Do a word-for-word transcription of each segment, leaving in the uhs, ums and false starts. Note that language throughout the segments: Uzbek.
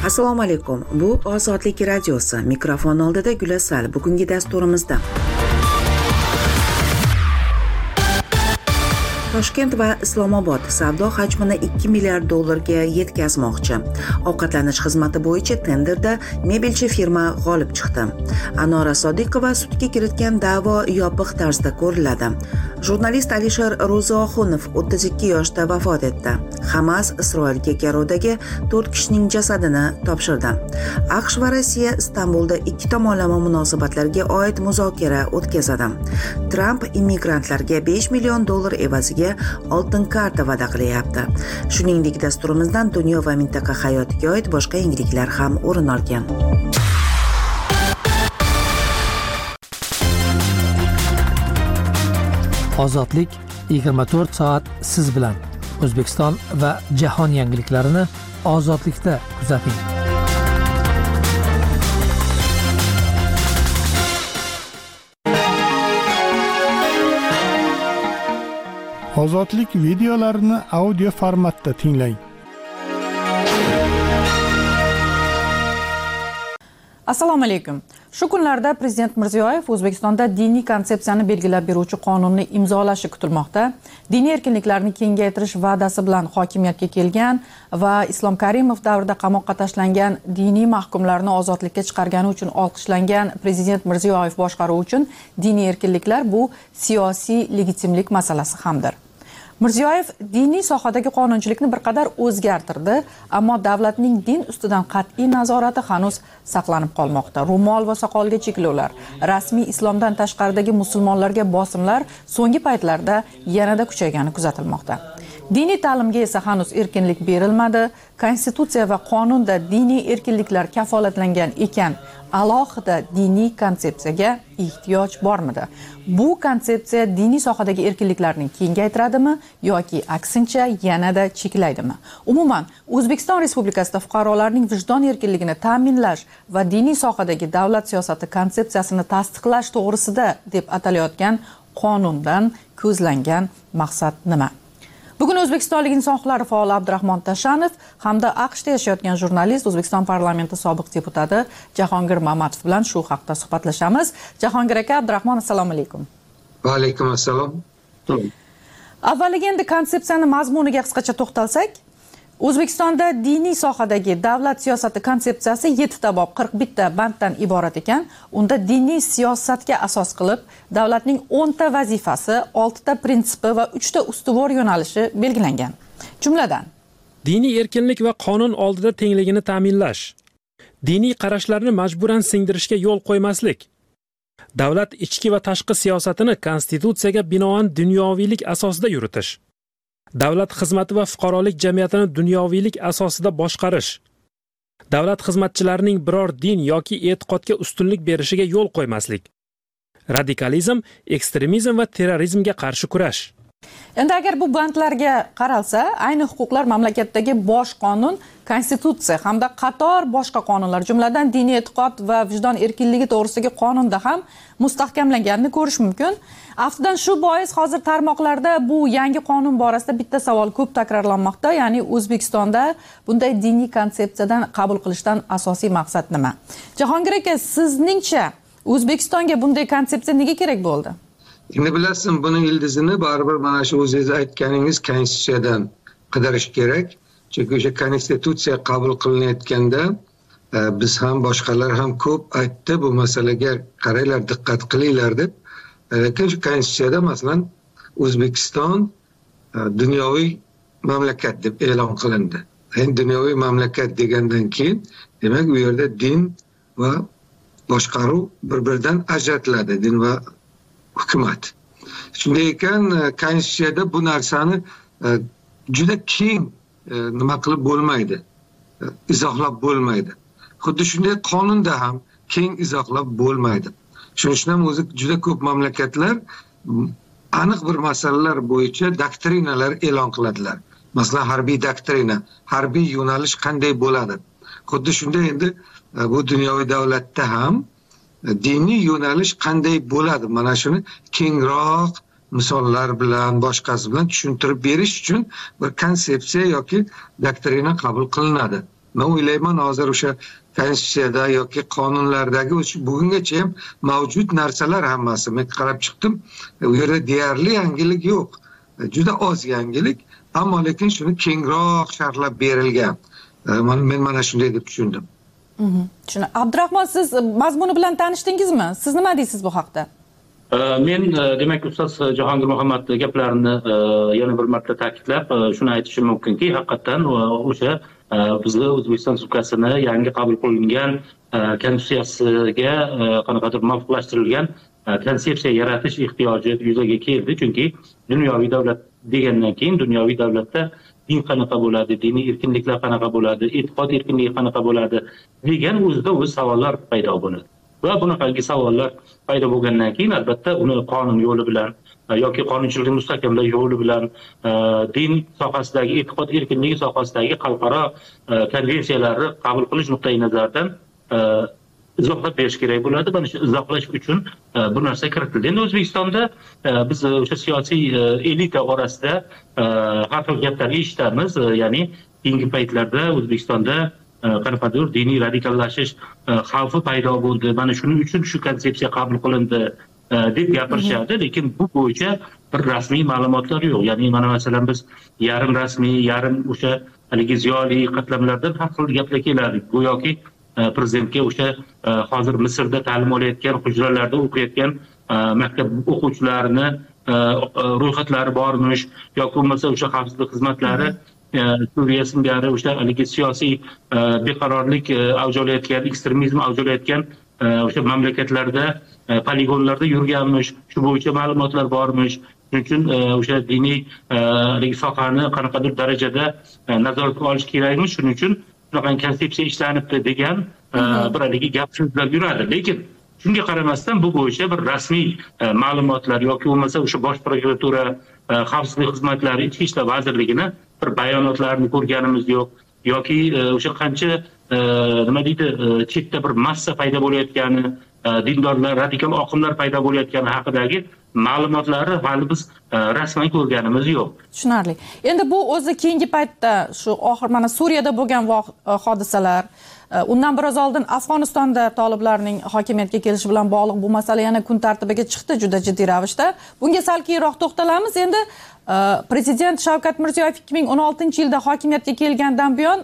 Assalomu alaykum. Bu Ozodlik radiosi. Mikrofon oldida Gulasal. Bugungi dasturimizda Toshkent va Islomobod savdo hajmini ikki milliard dollarga yetkazmoqchi. Ovqatlanish xizmati bo'yicha tenderda mebelchi firma g'olib chiqdi. Anora Sodiqova sudga kiritgan da'vo yopiq tarzda ko'riladi. Jurnalist Alisher Ro'zioxunov o'ttiz ikki yoshda vafot etdi. Hamas Isroilga garovdagi to'rt kishining jasadini topshirdi. AQSh va Rossiya Istanbulda ikki tomonlama munosabatlarga oid muzokara o'tkazadi. Tramp immigrantlarga besh million dollar evaziga oltin karta va'da qilyapti. Shuningdek, dasturimizdan dunyo va mintaqa hayotiga oid boshqa yangiliklar ham o'rin olgan. Ozodlik yigirma to'rt soat siz bilan. O'zbekiston va jahon yangiliklarini Ozodlikda kuzating. Ozodlik videolarini audio formatda tinglang. Assalomu alaykum. Shu kunlarda Prezident Mirziyoyev O'zbekistonda diniy konsepsiyani belgilab beruvchi qonunni imzolashi kutilmoqda. Diniy erkinliklarni kengaytirish va'dasi bilan hokimiyatga kelgan va Islom Karimov davrida qamoqqa tashlangan diniy mahkumlarni ozodlikka chiqargani uchun olqishlangan Prezident Mirziyoyev boshqaruvi uchun diniy erkinliklar bu siyosiy legitimlik masalasi hamdir. Mirziyoyev diniy sohadagi qonunchilikni bir qadar o'zgartirdi, ammo davlatning din ustidan qat'iy nazorati hanuz saqlanib qolmoqda. Ro'mol va soqolga cheklovlar, rasmiy islomdan tashqaridagi musulmonlarga bosimlar so'nggi paytlarda yanada kuchaygani kuzatilmoqda. Diniy ta'limga esa hanuz erkinlik berilmadi. Konstitutsiya va qonunda diniy erkinliklar kafolatlangan ekan, alohida diniy konsepsiyaga ehtiyoj bormidi? Bu konsepsiya diniy sohadagi erkinliklarni kengaytiradimi yoki aksincha yanada cheklaydimi? Umuman, O'zbekiston Respublikasida fuqarolarning vijdon erkinligini ta'minlash va diniy sohadagi davlat siyosati konsepsiyasini tasdiqlash to'g'risida deb atalayotgan qonundan ko'zlangan maqsad nima? Bugun O'zbekistonlik inson huquqlari faoli Abdurahmon Tashanov hamda AQShda yashayotgan jurnalist, O'zbekiston parlamenti sobiq deputati Jahongir Mamatov bilan shu haqda suhbatlashamiz. Jahongir aka, Abdurahmon, assalomu alaykum. Va alaykum assalom. Avvaliga endi konsepsiyani mazmuniga qisqacha to'xtalsak, O'zbekistonda diniy sohadagi davlat siyosati konsepsiyasi yetti ta bob qirq bitta banddan iborat ekan. Unda diniy siyosatga asos qilib davlatning o'n ta vazifasi, olti ta prinsipi va uch ta ustuvor yo'nalishi belgilangan. Jumladan, diniy erkinlik va qonun oldida tengligini ta'minlash, diniy qarashlarni majburan singdirishga yo'l qo'ymaslik, davlat ichki va tashqi siyosatini konstitutsiyaga binoan dunyoviylik asosida yuritish, davlat xizmati va fuqarolik jamiyatini dunyoviylik asosida boshqarish, davlat xizmatchilarining biror din yoki e'tiqodga ustunlik berishiga yo'l qo'ymaslik, radikalizm, ekstremizm va terrorizmga qarshi kurash. Endi agar bu bandlarga qaralsa, ayni huquqlar mamlakatdagi bosh qonun, konstitutsiya hamda qator boshqa qonunlar, jumladan diniy e'tiqod va vijdon erkinligi to'g'risidagi qonunda ham mustahkamlanganini ko'rish mumkin. Aftidan shu bois hozir tarmoqlarda bu yangi qonun borasida bitta savol ko'p takrorlanmoqda, ya'ni O'zbekistonda bunday diniy konsepsiyadan qabul qilishdan asosiy maqsad nima? Jahongir aka, sizningcha O'zbekistonga bunday konsepsiya nega kerak bo'ldi? Endi bilasizmi, buning ildizini baribir mana shu o'zingiz aytganingiz konstitutsiyadan qidirish kerak. Chunki o'sha konstitutsiya qabul qilinayotganda biz ham boshqalar ham ko'p aytdi, bu masalaga qaranglar, diqqat qilinglar deb. Lekin shu konstitutsiyada masalan O'zbekiston dunyoviy mamlakat deb e'lon qilindi. Endi dunyoviy mamlakat degandan keyin demak u yerda din va boshqaruv bir-biridan ajratiladi, din va hukumat. Shunday ekan, konstitutsiyada bu narsani juda keng nima qilib bo'lmaydi, izohlab bo'lmaydi. Xuddi shunday qonunda ham keng izohlab bo'lmaydi. Shuning uchun ham o'zi juda ko'p mamlakatlar aniq bir masalalar bo'yicha doktrinalar e'lon qiladilar. Masalan, harbiy doktrina, harbiy yo'nalish qanday bo'ladi. Xuddi shunday endi bu dunyoviy davlatda ham diniy yo'nalish qanday bo'ladi, mana shuni kengroq misollar bilan, boshqasi bilan tushuntirib berish uchun bir konsepsiya yoki doktrina qabul qilinadi. men o'ylayman hozir o'sha konstitutsiyada yoki qonunlardagi bugungacha ham mavjud narsalar hammasi men qarab chiqdim, u yerda deyarli yangilik yo'q, juda oz yangilik, ammo lekin shuni kengroq sharhlab berilgan. Men mana shunday deb tushundim. Shuni Abdurahmon, siz mazmuni bilan tanishdingizmi? Siz nima deysiz bu haqda? Men demak ustoz Jahongir Muhammad gaplarini yana bir marta ta'kidlab shuni aytishim mumkinki, haqiqatan o'sha bizni O'zbekiston Respublikasini yangi qabul qilingan konstitutsiyasiga qanaqadir muvofiqlashtirilgan konsepsiya yaratish ehtiyoji yuzaga keldi. Chunki dunyoviy davlat degandan keyin dunyoviy davlatda din qanaqa bo'ladi, diniy erkinliklar qanaqa bo'ladi, e'tiqod erkinligi qanaqa bo'ladi degan o'zida o'z savollar paydo bo'ladi. Va bunaqangi savollar paydo bo'lgandan keyin albatta uni qonun yo'li bilan yoki qonunchilikni mustahkamlash yo'li bilan din sohasidagi, e'tiqod erkinligi sohasidagi xalqaro konvensiyalarni qabul qilish nuqtai nazaridan izohlab berish kerak bo'ladi. Mana shu izohlash uchun bu narsa kiritildi. Endi O'zbekistonda biz o'sha siyosiy elita orasida har xil gaplarni eshitamiz, ya'ni keyingi paytlarda O'zbekistonda qanaqadir diniy radikallashish xavfi paydo bo'ldi. Mana shuning uchun shu konsepsiya qabul qilindi deb gapirishadi, lekin bu bo'yicha bir rasmiy ma'lumotlar yo'q. Ya'ni mana masalan biz yarim rasmiy, yarim o'sha haligi ziyoli qatlamlardan har xil gaplar keladi. Go'yoki prezidentga o'sha hozir Misrda ta'lim olayotgan, hujralarda o'qiyotgan maktab o'quvchilarini ro'yxatlari bormish yoki bo'lmasa o'sha xavfsizlik xizmatlari Suriya singari o'sha haligi siyosiy beqarorlik avj olayotgan, ekstremizm avj olayotgan o'sha mamlakatlarda poligonlarda yurganmish, shu bo'yicha ma'lumotlar bormish. Shuning uchun o'sha diniy sohani qanaqadir darajada nazoratga olish kerakmish. Shuning uchun shunaqa konsepsiya ishlanibdi degan bir haligi gap so'zlar yuradi. Lekin shunga qaramasdan bu bo'yicha bir rasmiy ma'lumotlar yoki bo'lmasa o'sha bosh prokuratura, xavfsizlik xizmatlari, ichki ishlar vazirligini bir bayonotlarini ko'rganimiz yo'q yoki o'sha qancha nima deydi chetda bir massa paydo bo'layotgani, dindorlar, radikal oqimlar paydo bo'layotgani haqidagi ma'lumotlarni hali biz rasman ko'rganimiz yo'q. Tushunarli. Endi bu o'zi keyingi paytda shu oxir mana Suriyada bo'lgan hodisalar, undan biroz oldin Afg'onistonda toliblarning hokimiyatga kelishi bilan bog'liq bu masala yana kun tartibiga chiqdi juda jiddiy ravishda. Bunga sal keyinroq to'xtalamiz. Endi prezident Shavkat Mirziyoyev ikki ming o'n oltinchi yilda hokimiyatga kelgandan buyon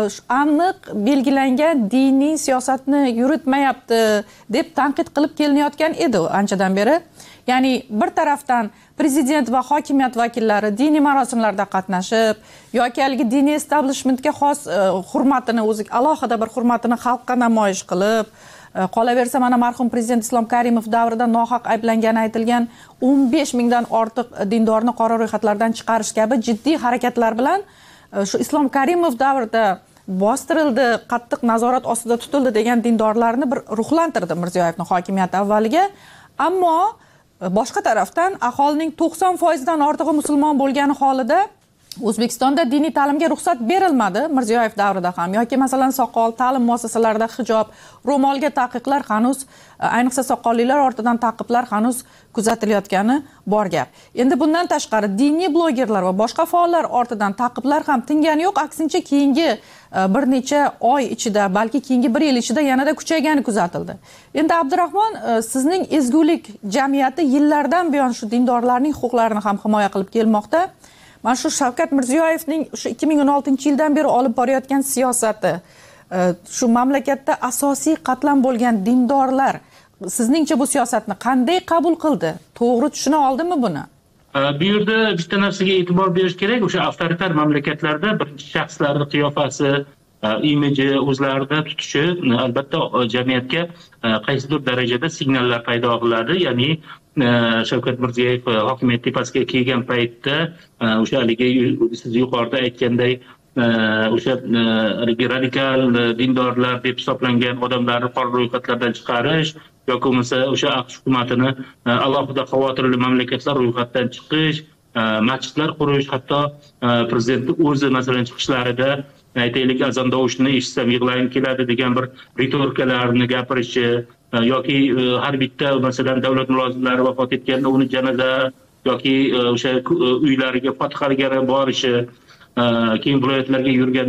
aniq belgilangan diniy siyosatni yuritmayapti deb tanqid qilib kelinayotgan edi anchadan beri. Ya'ni bir tarafdan prezident va hokimiyat vakillari diniy marosimlarda qatnashib yoki haligi diniy establishmentga xos hurmatini, o'zi alohida bir hurmatini xalqqa namoyish qilib, qolaversa mana marhum prezident Islom Karimov davrida nohaq ayblangani aytilgan o'n besh mingdan ortiq dindorni qora ro'yxatlardan chiqarish kabi jiddiy harakatlar bilan shu Islom Karimov davrida bostirildi, qattiq nazorat ostida tutildi degan dindorlarni bir ruhlantirdi Mirziyoyevning hokimiyati avvaliga. Ammo boshqa tarafdan aholining to'qson foizdan ortig'i musulmon bo'lgani holida O'zbekistonda diniy ta'limga ruxsat berilmadi Mirziyoyev davrida ham yoki masalan soqol, ta'lim muassasalarida hijob, ro'molga taqiqlar hanuz, ayniqsa soqollilar ortidan taqiblar hanuz kuzatilayotgani bor gap. Endi bundan tashqari diniy blogerlar va boshqa faollar ortidan taqiblar ham tingani yo'q, aksincha keyingi bir necha oy ichida, balki keyingi bir yil ichida yanada kuchaygani kuzatildi. Endi Abdurahmon, sizning ezgulik jamiyati yillardan buyon shu dindorlarning huquqlarini ham himoya qilib kelmoqda. Mana shu Shavkat Mirziyoyevning shu ikki ming o'n oltinchi yildan beri olib borayotgan siyosati, shu mamlakatda asosiy qatlam bo'lgan dindorlar sizningcha bu siyosatni qanday qabul qildi? To'g'ri tushuna oldimi buni? Bu yerda bitta narsaga e'tibor berish kerak. O'sha avtoritar mamlakatlarda birinchi shaxslarning qiyofasi, imiji, o'zlarida tutishi albatta jamiyatga qaysidir darajada signallar paydo qiladi. Ya'ni Shavkat Mirziyoyev hokimiyat tepasiga kelgan paytda o'sha haligi siz yuqorida aytganday o'sha radikal dindorlar deb hisoblangan odamlarni qora ro'yxatlardan chiqarish yoki bo'lmasa o'sha AQSh hukumatini alohida xavotirli mamlakatlar ro'yxatdan chiqish, masjidlar qurish, hatto prezidentning o'zi masalan chiqishlarida aytaylik azon tovushini eshitsam yig'lagim keladi degan bir ritorikalarni gapirishi yoki har bitta masalan davlat mulozimlari vafot etganda uni janoza yoki o'sha uylariga fotihaligari borishi, keyin viloyatlarga yurganda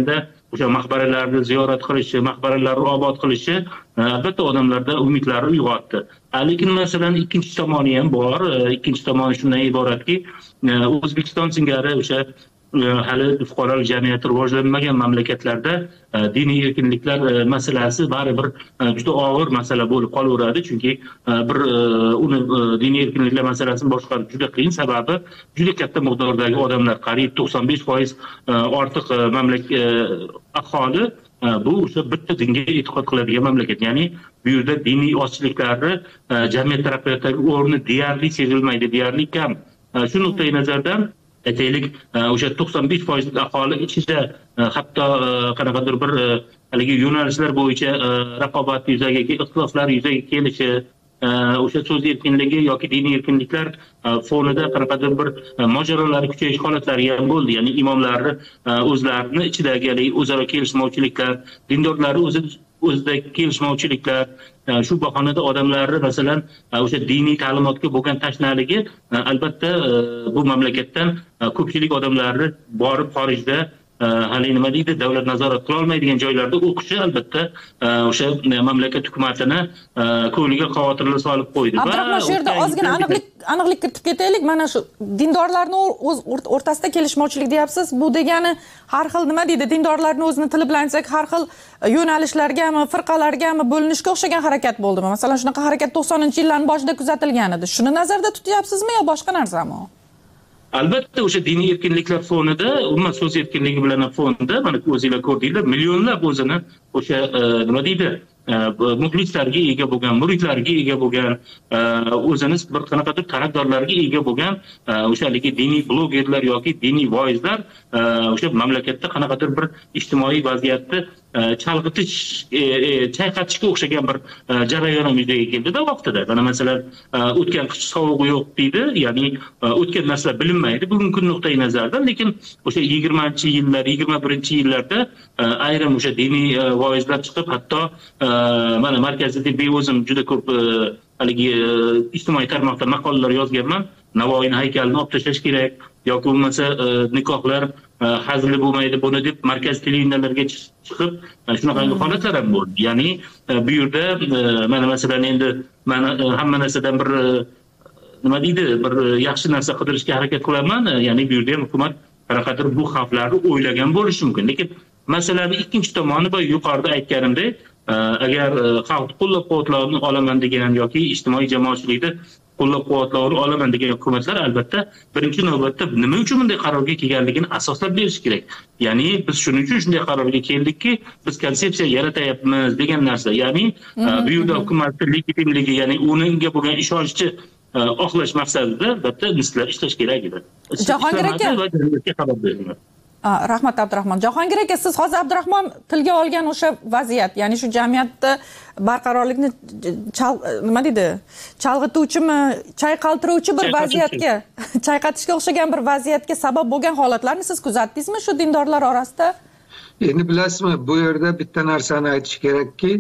o'sha maqbaralarni ziyorat qilishi, maqbaralarni obod qilishi albatta odamlarda umidlarni uyg'otdi. Lekin masalan ikkinchi tomoni ham bor. Ikkinchi tomoni shundan iboratki, O'zbekiston singari o'sha hali fuqarolik jamiyati rivojlanmagan mamlakatlarda diniy erkinliklar masalasi baribir juda og'ir masala bo'lib qolaveradi. Chunki bir uni diniy erkinliklar masalasini boshqarish juda qiyin, sababi juda katta miqdordagi odamlar, qariyb to'qson besh foiz ortiq mamlakat aholi bu o'sha bitta dinga e'tiqod qiladigan mamlakat. Ya'ni bu yerda diniy ozchiliklarni jamiyat taraqqiyotidagi o'rni deyarli sezilmaydi, deyarli kam. Shu nuqtai nazardan aytaylik, o'sha to'qson besh foiz aholi ichida hatto qanaqadir bir haligi yo'nalishlar bo'yicha raqobat yuzaga, ixtiloflar yuzaga kelishi, o'sha so'z erkinligi yoki diniy erkinliklar fonida qanaqadir bir mojarolar kuchayish holatlari ham bo'ldi. Ya'ni imomlarni o'zlarini ichidagi o'zaro kelishmovchiliklar, dindorlarni o'zi o'zidagi kelishmovchiliklar, shu bahonada odamlarni masalan o'sha diniy ta'limotga bo'lgan tashnaligi albatta bu mamlakatdan ko'pchilik odamlarni borib xorijda hali nima deydi, davlat nazorat qila olmaydigan joylarda o'qishi albatta o'sha mamlakat hukumatini ko'ngliga xavotirli solib qo'ydi. Abdurahmon, shu yerda ozgina aniqlik aniqlik kiritib ketaylik. Mana shu dindorlarni o'z o'rtasida kelishmovchilik deyapsiz. Bu degani har xil nima deydi, dindorlarni o'zini tili bilan aytsak, har xil yo'nalishlargami, firqalargami bo'linishga o'xshagan harakat bo'ldimi? Masalan, shunaqa harakat to'qsoninchi yillarning boshida kuzatilgan edi. Shuni nazarda tutyapsizmi yo boshqa narsami? Albatta o'sha diniy erkinliklar fonida, umuman so'z erkinligi bilan fonida mana o'zingizlar ko'rdinglar, millionlab o'zini o'sha nima deydi, muxlislarga ega bo'lgan, muridlarga ega bo'lgan, o'zini bir qanaqadir tarafdorlarga ega bo'lgan o'shaligi diniy blogerlar yoki diniy voizlar o'sha mamlakatda qanaqadir bir ijtimoiy vaziyatni chalg'itish, chayqatishga o'xshagan bir jarayon yuzaga keldida vaqtida. Mana masalan, o'tgan qish sovug'i yo'q deydi, ya'ni o'tgan narsalar bilinmaydi bugungi nuqtai nazardan, lekin o'sha yigirmanchi yillar, yigirma birinchi yillarda ayrim o'sha diniy voizlar chiqib, hatto mana markazida be'ozim juda ko'p haligi ijtimoiy tarmoqda maqolalar yozganman. Navoiyning haykalini olib tashlash kerak yoki bo'lmasa nikohlar hazili bo'lmaydi buni deb markaz televideniyalarga chiqib shunaqa holatlar ham bo'ldi. Ya'ni bu yerda mana masalan endi mana hamma narsadan bir nima deydi, bir yaxshi narsa qidirishga harakat qilaman. Ya'ni bu yerda ham hukumat qanaqadir bu xavflarni o'ylagan bo'lishi mumkin. Lekin masalaning ikkinchi tomoni va yuqorida aytganimdek, agar xalq qo'llab-quvvatlovni olaman degan yoki ijtimoiy jamoatchilikda qo'llab-quvvatlovni olaman degan hukumatlar albatta birinchi navbatda nima uchun bunday qarorga kelganligini asoslab berish kerak. Ya'ni biz shuning uchun shunday qarorga keldikki, biz konsepsiya yaratyapmiz degan narsa. Ya'ni bu yerda hukumatning legitimligi, ya'ni unga bo'lgan ishonchni oqlash maqsadida albatta nislar ishlash kerak edi. Jahongir aka, rahmat Abdurahmon. Jahongir aka, siz hozir Abdurahmon tilga olgan o'sha vaziyat, ya'ni shu jamiyatda barqarorlikni nima deydi, chalg'ituvchimi, chayqaltiruvchi bir vaziyatga, chayqatishga o'xshagan bir vaziyatga sabab bo'lgan holatlarni siz kuzatdingizmi shu dindorlar orasida? Endi bilasizmi, bu yerda bitta narsani aytish kerakki,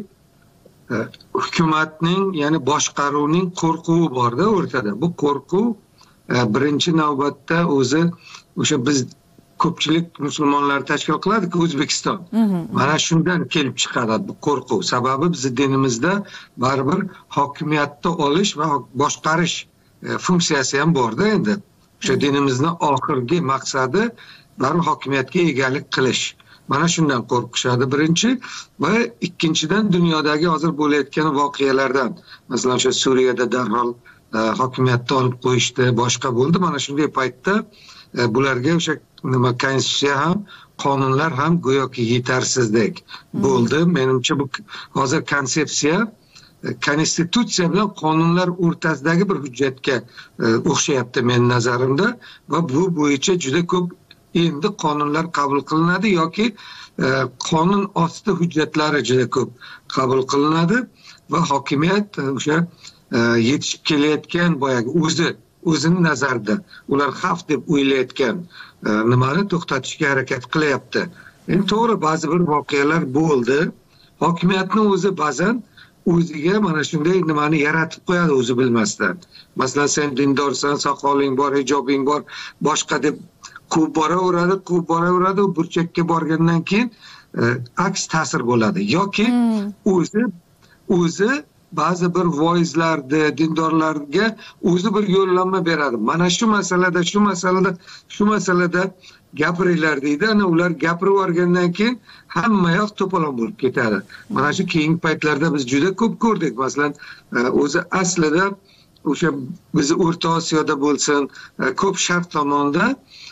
hukumatning, ya'ni boshqaruvning qo'rquvi borda o'rtada. Bu qo'rquv birinchi navbatda o'zi o'sha biz ko'pchilik musulmonlar tashkil qiladi-ku O'zbekiston. Mana shundan kelib chiqadi bu qo'rquv. Sababi bizning dinimizda baribir hokimiyatni olish va boshqarish funksiyasi ham borda endi. O'sha dinimizning oxirgi maqsadi baribir hokimiyatga egalik qilish. Mana shundan qo'rqishadi birinchi, va ikkinchidan dunyodagi hozir bo'layotgan voqealardan. Masalan, o'sha Suriyada darhol hokimiyatni olib qo'yishdi, boshqa bo'ldi. Mana shunday paytda bularga o'sha nima konstitutsiya ham, qonunlar ham go'yoki yetarsizdek bo'ldi. Menimcha bu hozir konsepsiya konstitutsiya bilan qonunlar o'rtasidagi bir hujjatga o'xshayapti men nazarimda, va bu bo'yicha juda ko'p endi qonunlar qabul qilinadi yoki qonun osti hujjatlari juda ko'p qabul qilinadi va hokimiyat o'sha yetishib kelayotgan boyagi o'zi o'zini nazarida ular xavf deb o'ylayotgan nimani to'xtatishga harakat qilyapti. Endi to'g'ri, ba'zi bir voqealar bo'ldi. Hokimiyatni o'zi ba'zan o'ziga mana shunday nimani yaratib qo'yadi o'zi bilmasdan. Masalan, sen dindorsan, soqoling bor, hijobing bor, boshqa deb quvib boraveradi quvib boraveradi u burchakka borgandan keyin e, aks ta'sir bo'ladi yoki o'zi o'zi ba'zi bir voizlarni dindorlarga o'zi bir yo'llanma beradi, mana shu masalada shu masalada shu masalada gapiringlar deydi. Ana ular gapirib yuborgandan keyin hamma yoq to'polon bo'lib ketadi. Mana shu keyingi paytlarda biz juda ko'p ko'rdik. Masalan, o'zi aslida o'sha bizni O'rta Osiyoda bo'lsin, ko'p sharq tomonda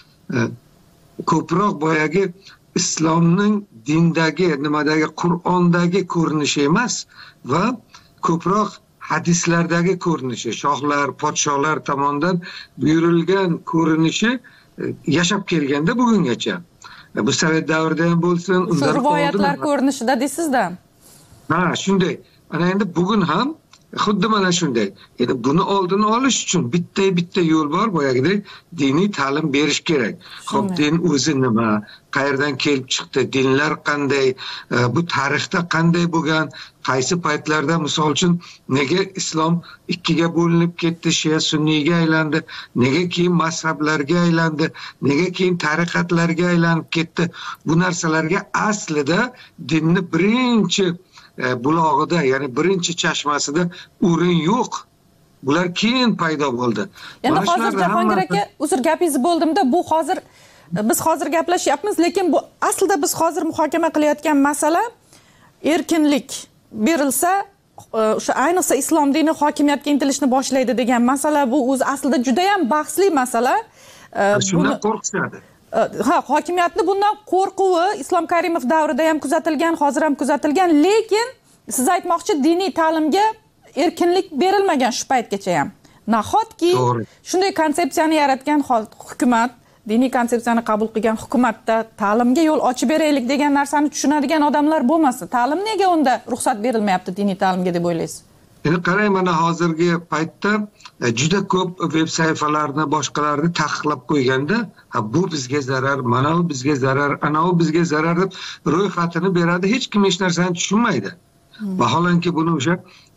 ko'proq boyagi islomning dindagi, nimadagi, Qur'ondagi ko'rinishi emas va ko'proq hadislardagi ko'rinishi, shohlar, podsholar tomonidan buyurilgan ko'rinishi yashab kelganda bugungacha. Bu Sovet davrida ham bo'lsin, undan rivoyatlar ko'rinishida deysizda. Ha, shunday. Ana endi bugun ham xuddi mana shunday. Endi buni oldini olish uchun bitta bitta yo'l bor, boyagidek diniy ta'lim berish kerak. Xo'p, din o'zi nima? Qayerdan kelib chiqdi? Dinlar qanday? Bu tarixda qanday bo'lgan? Qaysi paytlarda, misol uchun, nega islom ikkiga bo'linib ketdi, Shia sunniyga aylandi, nega keyin mazhablarga aylandi, nega keyin tariqatlarga aylanib ketdi? Bu narsalarga aslida dinni birinchi bulog'ida, ya'ni birinchi chashmasida o'rin yo'q. Bular keyin paydo bo'ldi. Endi hozir Jahongir aka, uzr gapingizni bo'ldimda, bu hozir biz hozir gaplashyapmiz, lekin bu aslida biz hozir muhokama qilayotgan masala erkinlik berilsa, o'sha ayniqsa islom dini hokimiyatga intilishni boshlaydi degan masala. Bu o'zi aslida juda ham bahsli masala. Shundan qo'rqishadi. Ha, hokimiyatni bundan qo'rquvi Islom Karimov davrida ham kuzatilgan, hozir ham kuzatilgan, lekin siz aytmoqchi diniy ta'limga erkinlik berilmagan shu paytgacha ham. Nahotki shunday konsepsiyani yaratgan hukumat, diniy konsepsiyani qabul qilgan hukumatda ta'limga yo'l ochib beraylik degan narsani tushunadigan odamlar bo'lmasa, ta'lim nega unda ruxsat berilmayapti diniy ta'limga deb o'ylaysiz? Endi qarang, mana hozirgi paytda juda ko'p veb sayfalarni, boshqalarni taqiqlab qo'yganda, ha bu bizga zarar, mana bu bizga zarar, ana bu bizga zarar deb ro'yxatini beradi, hech kim hech narsani tushunmaydi. Vaholanki buni o'sha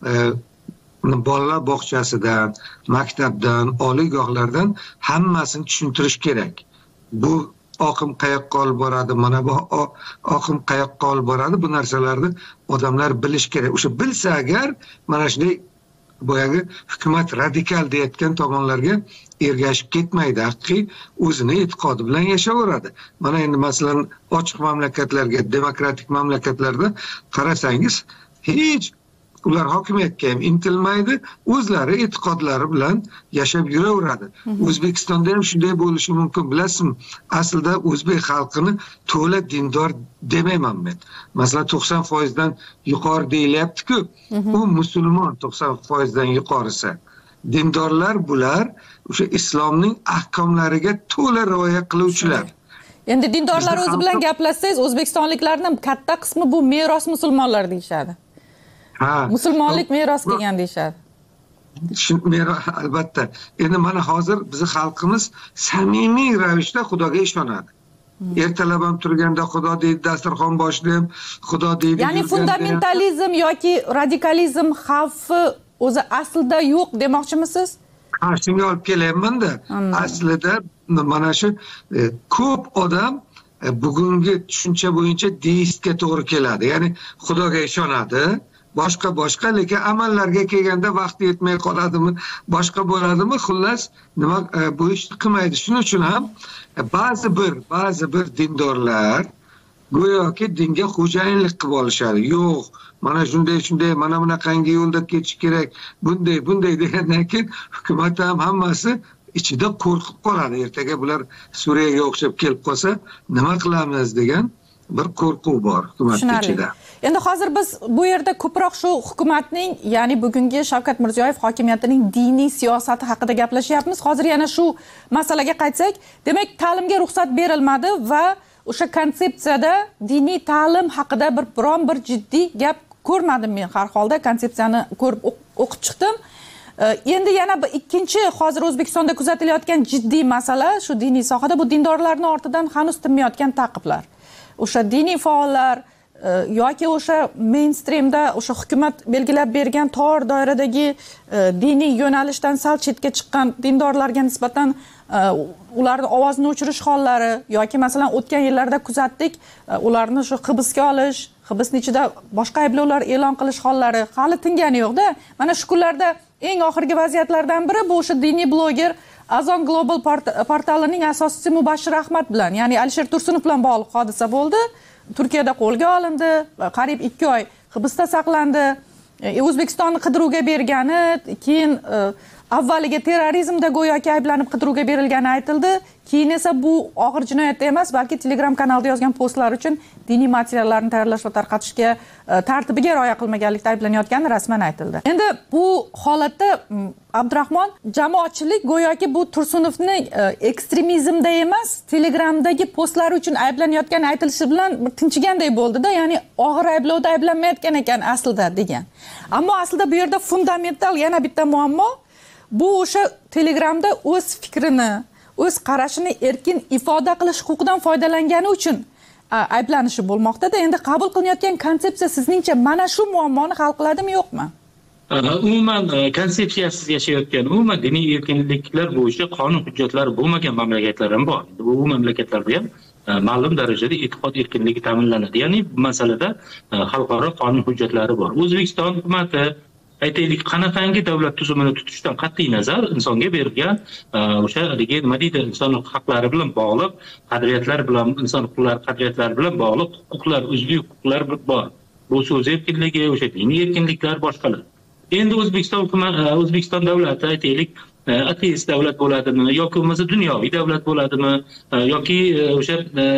bolalar bog'chasidan, maktabdan, oliygohlardan hammasini tushuntirish kerak. Bu oqim qayoqqa olib boradi, mana bu oqim qayoqqa olib boradi, bu narsalarni odamlar bilish kerak. O'sha bilsa agar mana shunday boyagi hukumat radikal deyotgan tomonlarga ergashib ketmaydi, haqiqiy o'zini e'tiqodi bilan yashayveradi. Mana endi masalan ochiq mamlakatlarga, demokratik mamlakatlarda qarasangiz, hech ular hokimiyatga ham intilmaydi, o'zlari e'tiqodlari bilan yashab yuraveradi. O'zbekistonda ham shunday bo'lishi mumkin, bilasizmi? Aslida o'zbek xalqini to'la dindor demayman men. Masalan, to'qson foiz dan yuqori deyilyapti-ku, u musulmon to'qson foiz dan yuqorisi. Dindorlar bular o'sha islomning ahkomlariga to'la rioya qiluvchilar. Endi dindorlar o'zi bilan gaplashsangiz, o'zbekistonliklarning katta qismi bu meros musulmonlar deyshadi. Ha, musulmonlik meros kelgan deyshadi. Shu meros albatta. Endi mana hozir bizning xalqimiz samimiy ravishda Xudoga ishonadi. Ertalab ham turganda Xudo deydi, dasturxon boshida ham Xudo deydi. Ya'ni fundamentalizm yoki radikalizm xavfi o'zi aslida yo'q demoqchimisiz? Ha, shunga olib kelyapman-da. Aslida mana shu ko'p odam bugungi tushuncha bo'yicha deistga to'g'ri keladi. Ya'ni Xudoga ishonadi, boshqa boshqa, lekin amallarga kelganda vaqti yetmay qoladimi, boshqa bo'ladimi, xullas nima bu ishni qilmaydi. Shuning uchun ham ba'zi bir ba'zi bir dindorlar go'yoki dinga xo'jayinlik qilib olishadi. Yo'q, mana shunday shunday, mana bunaqangi yo'lda ketish kerak, bunday bunday degandan keyin hukumat ham hammasi ichida qo'rqib qoladi. Ertaga bular Suriyaga o'xshab kelib qolsa nima qilamiz degan bir qo'rquv bor hukumat ichida. Endi hozir biz bu yerda ko'proq shu hukumatning, ya'ni bugungi Shavkat Mirziyoyev hokimiyatining diniy siyosati haqida gaplashyapmiz. Hozir yana shu masalaga qaytsak, demak ta'limga ruxsat berilmadi va o'sha konsepsiyada diniy ta'lim haqida bir biron bir jiddiy gap ko'rmadim men. Har holda konsepsiyani ko'rib o'qib chiqdim. Endi yana bir ikkinchi hozir O'zbekistonda kuzatilayotgan jiddiy masala shu diniy sohada, bu dindorlarning ortidan hanuz tinmayotgan ta'qiblar. O'sha diniy faollar yoki o'sha mainstreamda o'sha hukumat belgilab bergan tor doiradagi diniy yo'nalishdan sal chetga chiqqan dindorlarga nisbatan ularni ovozini o'chirish hollari yoki masalan o'tgan yillarda kuzatdik, ularni shu hibsga olish, hibsning ichida boshqa ayblovlar e'lon qilish hollari hali tingani yo'q-da. Mana shu kunlarda eng oxirgi vaziyatlardan biri bu o'sha diniy bloger Azon Global portalining asoschisi Mubashshir Ahmad bilan, ya'ni Alisher Tursunov bilan bog'liq hodisa bo'ldi. Turkiyada qo'lga olindi, qariyb ikki oy hibsda saqlandi. O'zbekistonni qidiruvga bergani, keyin avvaliga terrorizmda go'yoki ayblanib qidiruvga berilgani aytildi. Keyin esa bu og'ir jinoyat emas, balki Telegram kanalida yozgan postlar uchun diniy materiallarni tayyorlash va tarqatishga tartibiga rioya qilmaganlikda ayblanayotgani rasman aytildi. Endi bu holatda Abdurahmon, jamoatchilik go'yoki bu Tursunovni ekstremizmda emas, Telegramdagi postlari uchun ayblanayotgani aytilishi bilan tinchiganday bo'ldi-da, ya'ni og'ir ayblovda ayblanmayotgan ekan aslida degan. Ammo aslida bu yerda fundamental yana bitta muammo, bu o'sha Telegramda o'z fikrini, o'z qarashini erkin ifoda qilish huquqidan foydalangani uchun ayblanishi bo'lmoqda-da. Endi qabul qilinayotgan konsepsiya sizningcha mana shu muammoni hal qiladimi, yo'qmi? Umuman konsepsiyasiz yashayotgan, umuman diniy erkinliklar bo'yicha qonun hujjatlari bo'lmagan mamlakatlar ham bor. Bu mamlakatlarda ham ma'lum darajada e'tiqod erkinligi ta'minlanadi. Ya'ni bu masalada xalqaro qonun hujjatlari bor. O'zbekiston hukumati aytaylik qanaqangi davlat tuzumini tutishdan qat'iy nazar insonga berilgan o'sha haligi nima deydi, inson haqlari bilan bog'liq qadriyatlar bilan, inson huquqlari qadriyatlari bilan bog'liq huquqlar, uzviy huquqlar bor. Bu so'z erkinligi, o'sha diniy erkinliklar, boshqalar. Endi O'zbekiston hukumati, O'zbekiston davlati aytaylik ateist davlat bo'ladimi yoki bo'lmasa dunyoviy davlat bo'ladimi yoki o'sha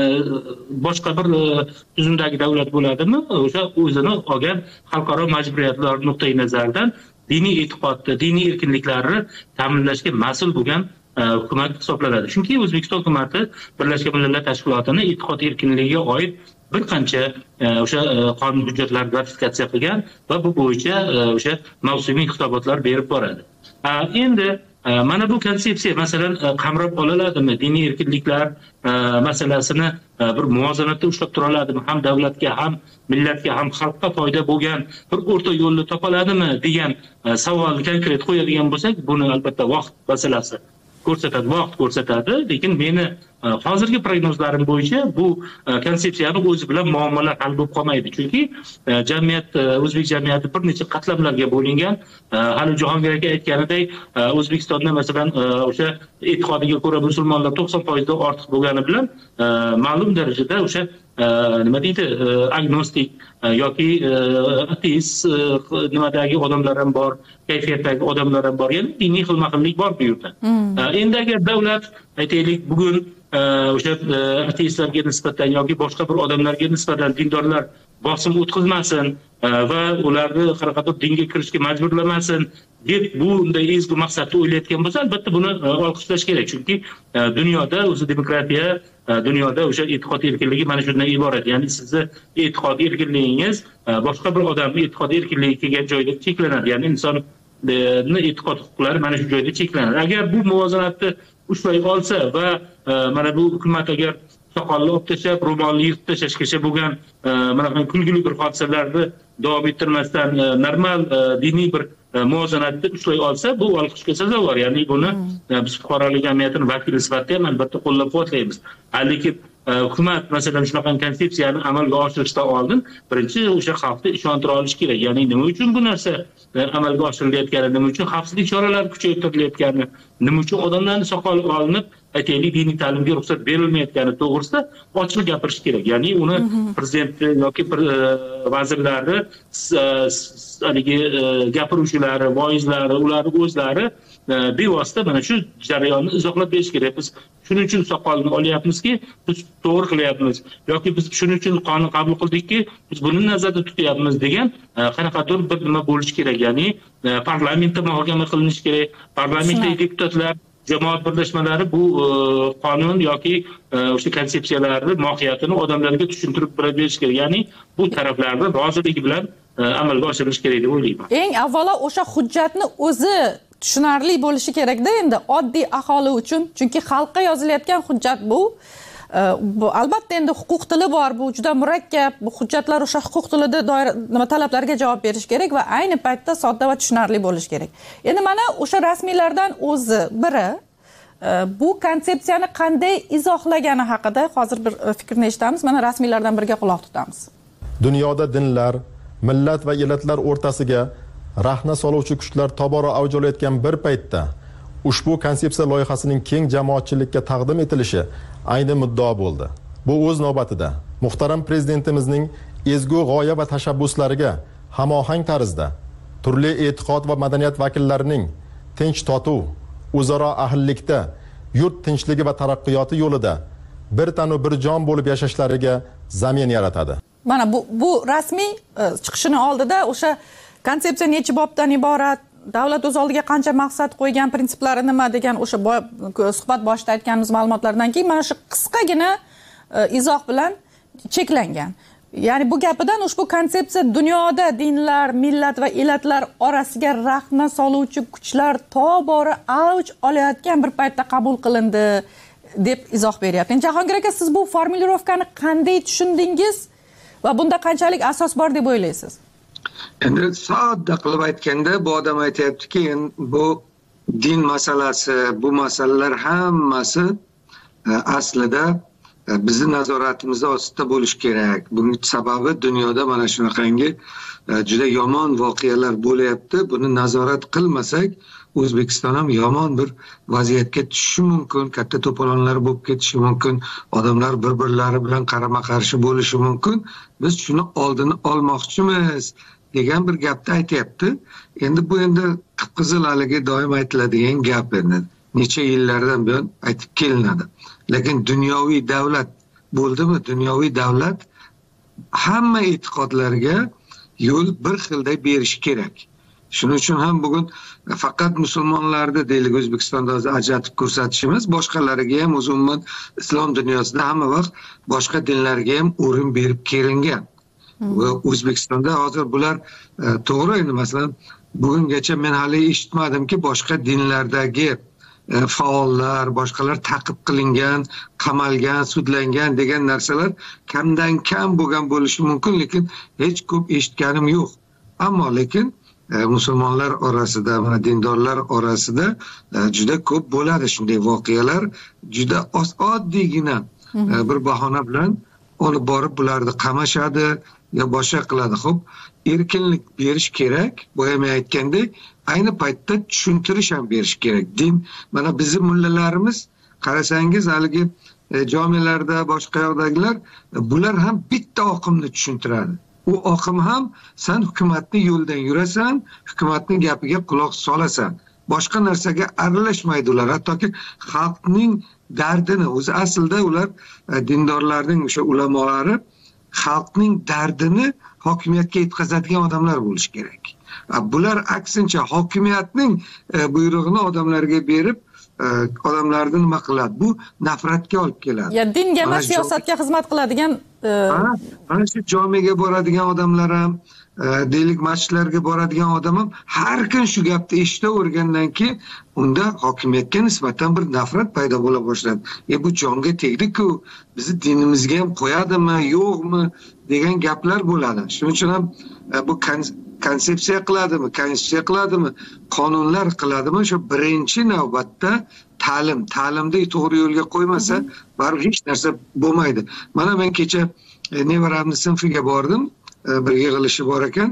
boshqa bir tuzumdagi davlat bo'ladimi, o'sha o'zini olgan xalqaro majburiyatlar nuqtai nazaridan diniy e'tiqodni, diniy erkinliklarni ta'minlashga mas'ul bo'lgan hukumat hisoblanadi. Chunki O'zbekiston hukumati Birlashgan Millatlar Tashkilotining e'tiqod erkinligiga oid bir qancha o'sha qonun hujjatlarini ratifikatsiya qilgan va bu bo'yicha o'sha mavsumiy hisobotlar berib boradi. Endi mana bu konsepsiya masalan qamrab oliladimi? Diniy erkinliklar masalasini bir muvozanatda ushlab tura oladimi? Ham davlatga, ham millatga, ham xalqqa foyda bo'lgan bir o'rta yo'lni topa oladimi degan savolni konkret qo'yadigan bo'lsak, buni albatta vaqt masalasi ko'rsatadi, vaqt ko'rsatadi. Lekin meni hozirgi prognozlarim bo'yicha bu konsepsiyani o'zi bilan muammolar hal bo'lib qolmaydi. Chunki jamiyat, o'zbek jamiyati bir necha qatlamlarga bo'lingan. Hali Jahongir aka aytganidek, O'zbekistonda masalan o'sha e'tiqodiga ko'ra musulmonlar to'qson foizdan ortiq bo'lgani bilan ma'lum darajada o'sha nima deydi, agnostik yoki ateist nimadagi odamlar ham bor, kayfiyatdagi odamlar ham bor. Ya'ni diniy xilma-xillik bor bu yerda. Endi agar davlat aytaylik bugun o'sha ateistlarga nisbatan yoki boshqa bir odamlarga nisbatan dindorlar bosim o'tkazmasin va ularni qanaqadir dinga kirishga majburlamasin deb bunday ezgu maqsadni o'ylayotgan bo'lsa, albatta buni olqishlash kerak. Chunki dunyoda o'zi demokratiya, dunyoda o'sha e'tiqod erkinligi mana shundan iborat. Ya'ni sizni e'tiqod erkinligingiz boshqa bir odamning e'tiqod erkinligi kelgan joyda cheklanadi. Ya'ni inson e'tiqod huquqlari mana shu joyda cheklanadi. Agar bu muvozanatni ushlay olsa va mana bu hukumat agar soqolni olib tashlab, ro'molni yirtib tashlashgacha bo'lgan mana bunday kulgili bir hodisalarni davom ettirmasdan normal diniy bir muvozanatni ushlay olsa, bu olqishga sazovor. Ya'ni buni biz fuqarolik jamiyatining vakili sifatida ham albatta qo'llab-quvvatlaymiz. Lekin hukumat masalan shunaqa konsepsiyani amalga oshirishdan oldin birinchi o'sha xalqni ishontira olish kerak. Ya'ni nima uchun bu narsa amalga oshirilayotgani, nima uchun xavfsizlik choralari kuchaytirilayotgani, nima uchun odamlarning soqoli olinib aytaylik diniy ta'limga ruxsat berilmayotgani to'g'risida ochiq gapirish kerak. Ya'ni uni prezident yoki vazirlari, haligi gapiruvchilari, voizlari, ularning o'zlari bevosita mana shu jarayonni izohlab berish kerak. Biz shuning uchun soqolni olyapmizki, biz to'g'ri qilyapmiz yoki biz shuning uchun qonun qabul qildikki, biz buni nazarda tutyapmiz degan qanaqadir bir nima bo'lishi kerak. Ya'ni parlamentda muhokama qilinishi kerak. Parlamentdagi deputatlar, jamoat birlashmalari bu qonun yoki o'sha konsepsiyalarni mohiyatini odamlarga tushuntirib berish kerak. Ya'ni bu taraflarni roziligi bilan amalga oshirilishi kerak deb o'ylayman. Eng avvalo o'sha hujjatni o'zi tushunarli bo'lishi kerak-da endi oddiy aholi uchun. Chunki xalqqa yozilayotgan hujjat bu. Bu albatta endi huquq tili bor, bu juda murakkab. Bu hujjatlar o'sha huquq tilida doira nima talablarga javob berish kerak va ayni paytda sodda va tushunarli bo'lishi kerak. Endi mana o'sha rasmiylardan o'zi biri bu konsepsiyani qanday izohlagani haqida hozir bir fikrni eshitamiz. Mana rasmiylardan biriga quloq tutamiz. Dunyoda dinlar, millat va elatlar o'rtasiga rahna soluvchi kuchlar tobora avj olayotgan bir paytda ushbu konsepsiya loyihasining keng jamoatchilikka taqdim etilishi ayni muddao bo'ldi. Bu o'z navbatida muhtaram prezidentimizning ezgu g'oya va tashabbuslariga hamohang tarzda turli e'tiqod va madaniyat vakillarining tinch totuv, o'zaro ahillikda, yurt tinchligi va taraqqiyoti yo'lida bir tanu bir jon bo'lib yashashlariga zamin yaratadi. Mana bu bu rasmiy chiqishini oldida o'sha konsepsiya necha bobdan iborat, davlat o'z oldiga qancha maqsad qo'ygan, prinsiplari nima degan o'sha suhbat boshida aytganimiz ma'lumotlardan keyin mana shu qisqagina izoh bilan cheklangan. Ya'ni bu gapidan ushbu konsepsiya dunyoda dinlar, millat va elatlar orasiga rahna soluvchi kuchlar tobora avj olayotgan bir paytda qabul qilindi deb izoh beryapti. Endi Jahongir aka, siz bu formulirovkani qanday tushundingiz va bunda qanchalik asos bor deb o'ylaysiz? Endi sodda qilib aytganda bu odam aytayaptiki, bu din masalasi, bu masalalar hammasi aslida bizni nazoratimizda ostida bo'lish kerak. Buning sababi dunyoda mana shunaqangi juda yomon voqealar bo'lyapti. Buni nazorat qilmasak, O'zbekiston ham yomon bir vaziyatga tushishi mumkin, katta to'polonlar bo'lib ketishi mumkin, odamlar bir-birlari bilan qarama-qarshi bo'lishi mumkin. Biz shuni oldini olmoqchimiz degan bir gapni aytayapti. Endi bu endi qizil haligi doim aytiladigan gap endi. Necha yillardan buyon aytib kelinadi. Lekin dunyoviy davlat bo'ldimi? Dunyoviy davlat hamma e'tiqodlarga yo'l bir xilday berish kerak. Shuning uchun ham bugun faqat musulmonlarni deylik O'zbekistonda o'zi ajratib ko'rsatishimiz, boshqalariga ham o'zi umuman islom dunyosida hamma vaqt boshqa dinlarga ham o'rin berib kelingan. Va O'zbekistonda hozir bular to'g'ri, endi masalan bugungacha men hali eshitmadimki boshqa dinlardagi faollar, boshqalar ta'qib qilingan, qamalgan, sudlangan degan narsalar kamdan kam bo'lgan bo'lishi mumkin, lekin hech ko'p eshitganim yo'q. Ammo lekin musulmonlar orasida, mana dindorlar orasida juda ko'p bo'ladi shunday voqealar, juda oddiygina bir bahona bilan olib borib bularni qamashadi yo boshqa qiladi. Xo'p, erkinlik berish kerak. Bu ham aytgandek, ayni paytda tushuntirish ham berish kerak. Din, mana bizning mullalarimiz qarasangiz haligi jomelarda boshqa yoqdagilar, bular ham bitta oqimni tushuntiradi. U oqim ham sen hukumatning yo'ldan yurasan, hukumatning gapiga quloq solasan. Boshqa narsaga aralashmaydi ular. Hattoki xalqning dardini, o'zi aslida ular dindorlarning o'sha ulamolari xalqning dardini hokimiyatga yetkazadigan odamlar bo'lishi kerak. Bular aksincha hokimiyatning buyrug'ini odamlarga berib, odamlarni nima qiladi? Bu nafratga olib keladi. Ya dinga emas, siyosatga xizmat qiladigan mana shu jomiga boradigan odamlar ham, deylik masjidlarga boradigan odam ham har kun shu gapni eshitavergandan keyin unda hokimiyatga nisbatan bir nafrat paydo bo'la boshladi. E bu jonga tegdi-ku, bizni dinimizga ham qo'yadimi, yo'qmi degan gaplar bo'ladi. Shuning uchun ham bu konsepsiya qiladimi, konstitutsiya qiladimi, qonunlar qiladimi, shu birinchi navbatda ta'lim, ta'limni to'g'ri yo'lga qo'ymasa, baribir hech narsa bo'lmaydi. Mana men kecha nevaramni sinfiga bordim, bir yig'ilishi bor ekan.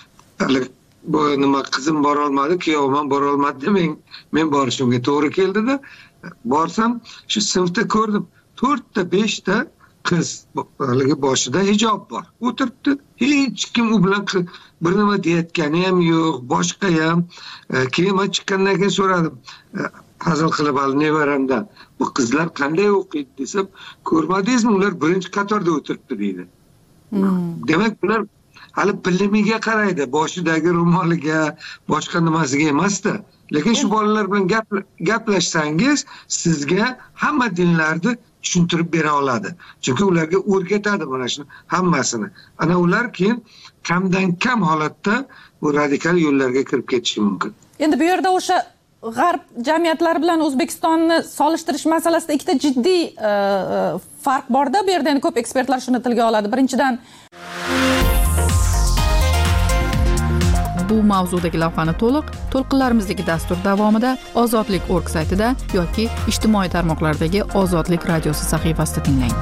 Bu nima qizim bora olmadi, kuyovim ham bora olmadi demang, men borishimga to'g'ri keldida, borsam shu sinfda ko'rdim, to'rtta beshta qiz haligi boshida hijob bor. O'tiribdi. Hech kim u bilan bir nima deyotgani ham yo'q, boshqa ham. Keyin men chiqqandan keyin so'radim. Hazil qilib al nevaramdan. Bu qizlar qanday o'qiydi desam, ko'rmadingizmi, ular birinchi qatorda o'tiribdi deydi. Demak, ular hali bilimiga qaraydi, boshidagi ro'moliga, boshqa nimasiga emasda. Lekin shu bolalar bilan gaplashsangiz, sizga hamma dinlarni tushuntirib bera oladi. Chunki ularga o'rgatadi mana shuni hammasini. Ana ular keyin kamdan kam holatda bu radikal yo'llarga kirib ketishi mumkin. Endi bu yerda o'sha g'arb jamiyatlari bilan O'zbekistonni solishtirish masalasida ikkita jiddiy farq bor-da. Bu yerda ko'p ekspertlar shuni tilga oladi. Birinchidan Bu mavzudagi lavhani to'liq to'lqinlarimizdagi dastur davomida Ozodlik org saytida yoki ijtimoiy tarmoqlardagi Ozodlik radiosi sahifasida tinglang.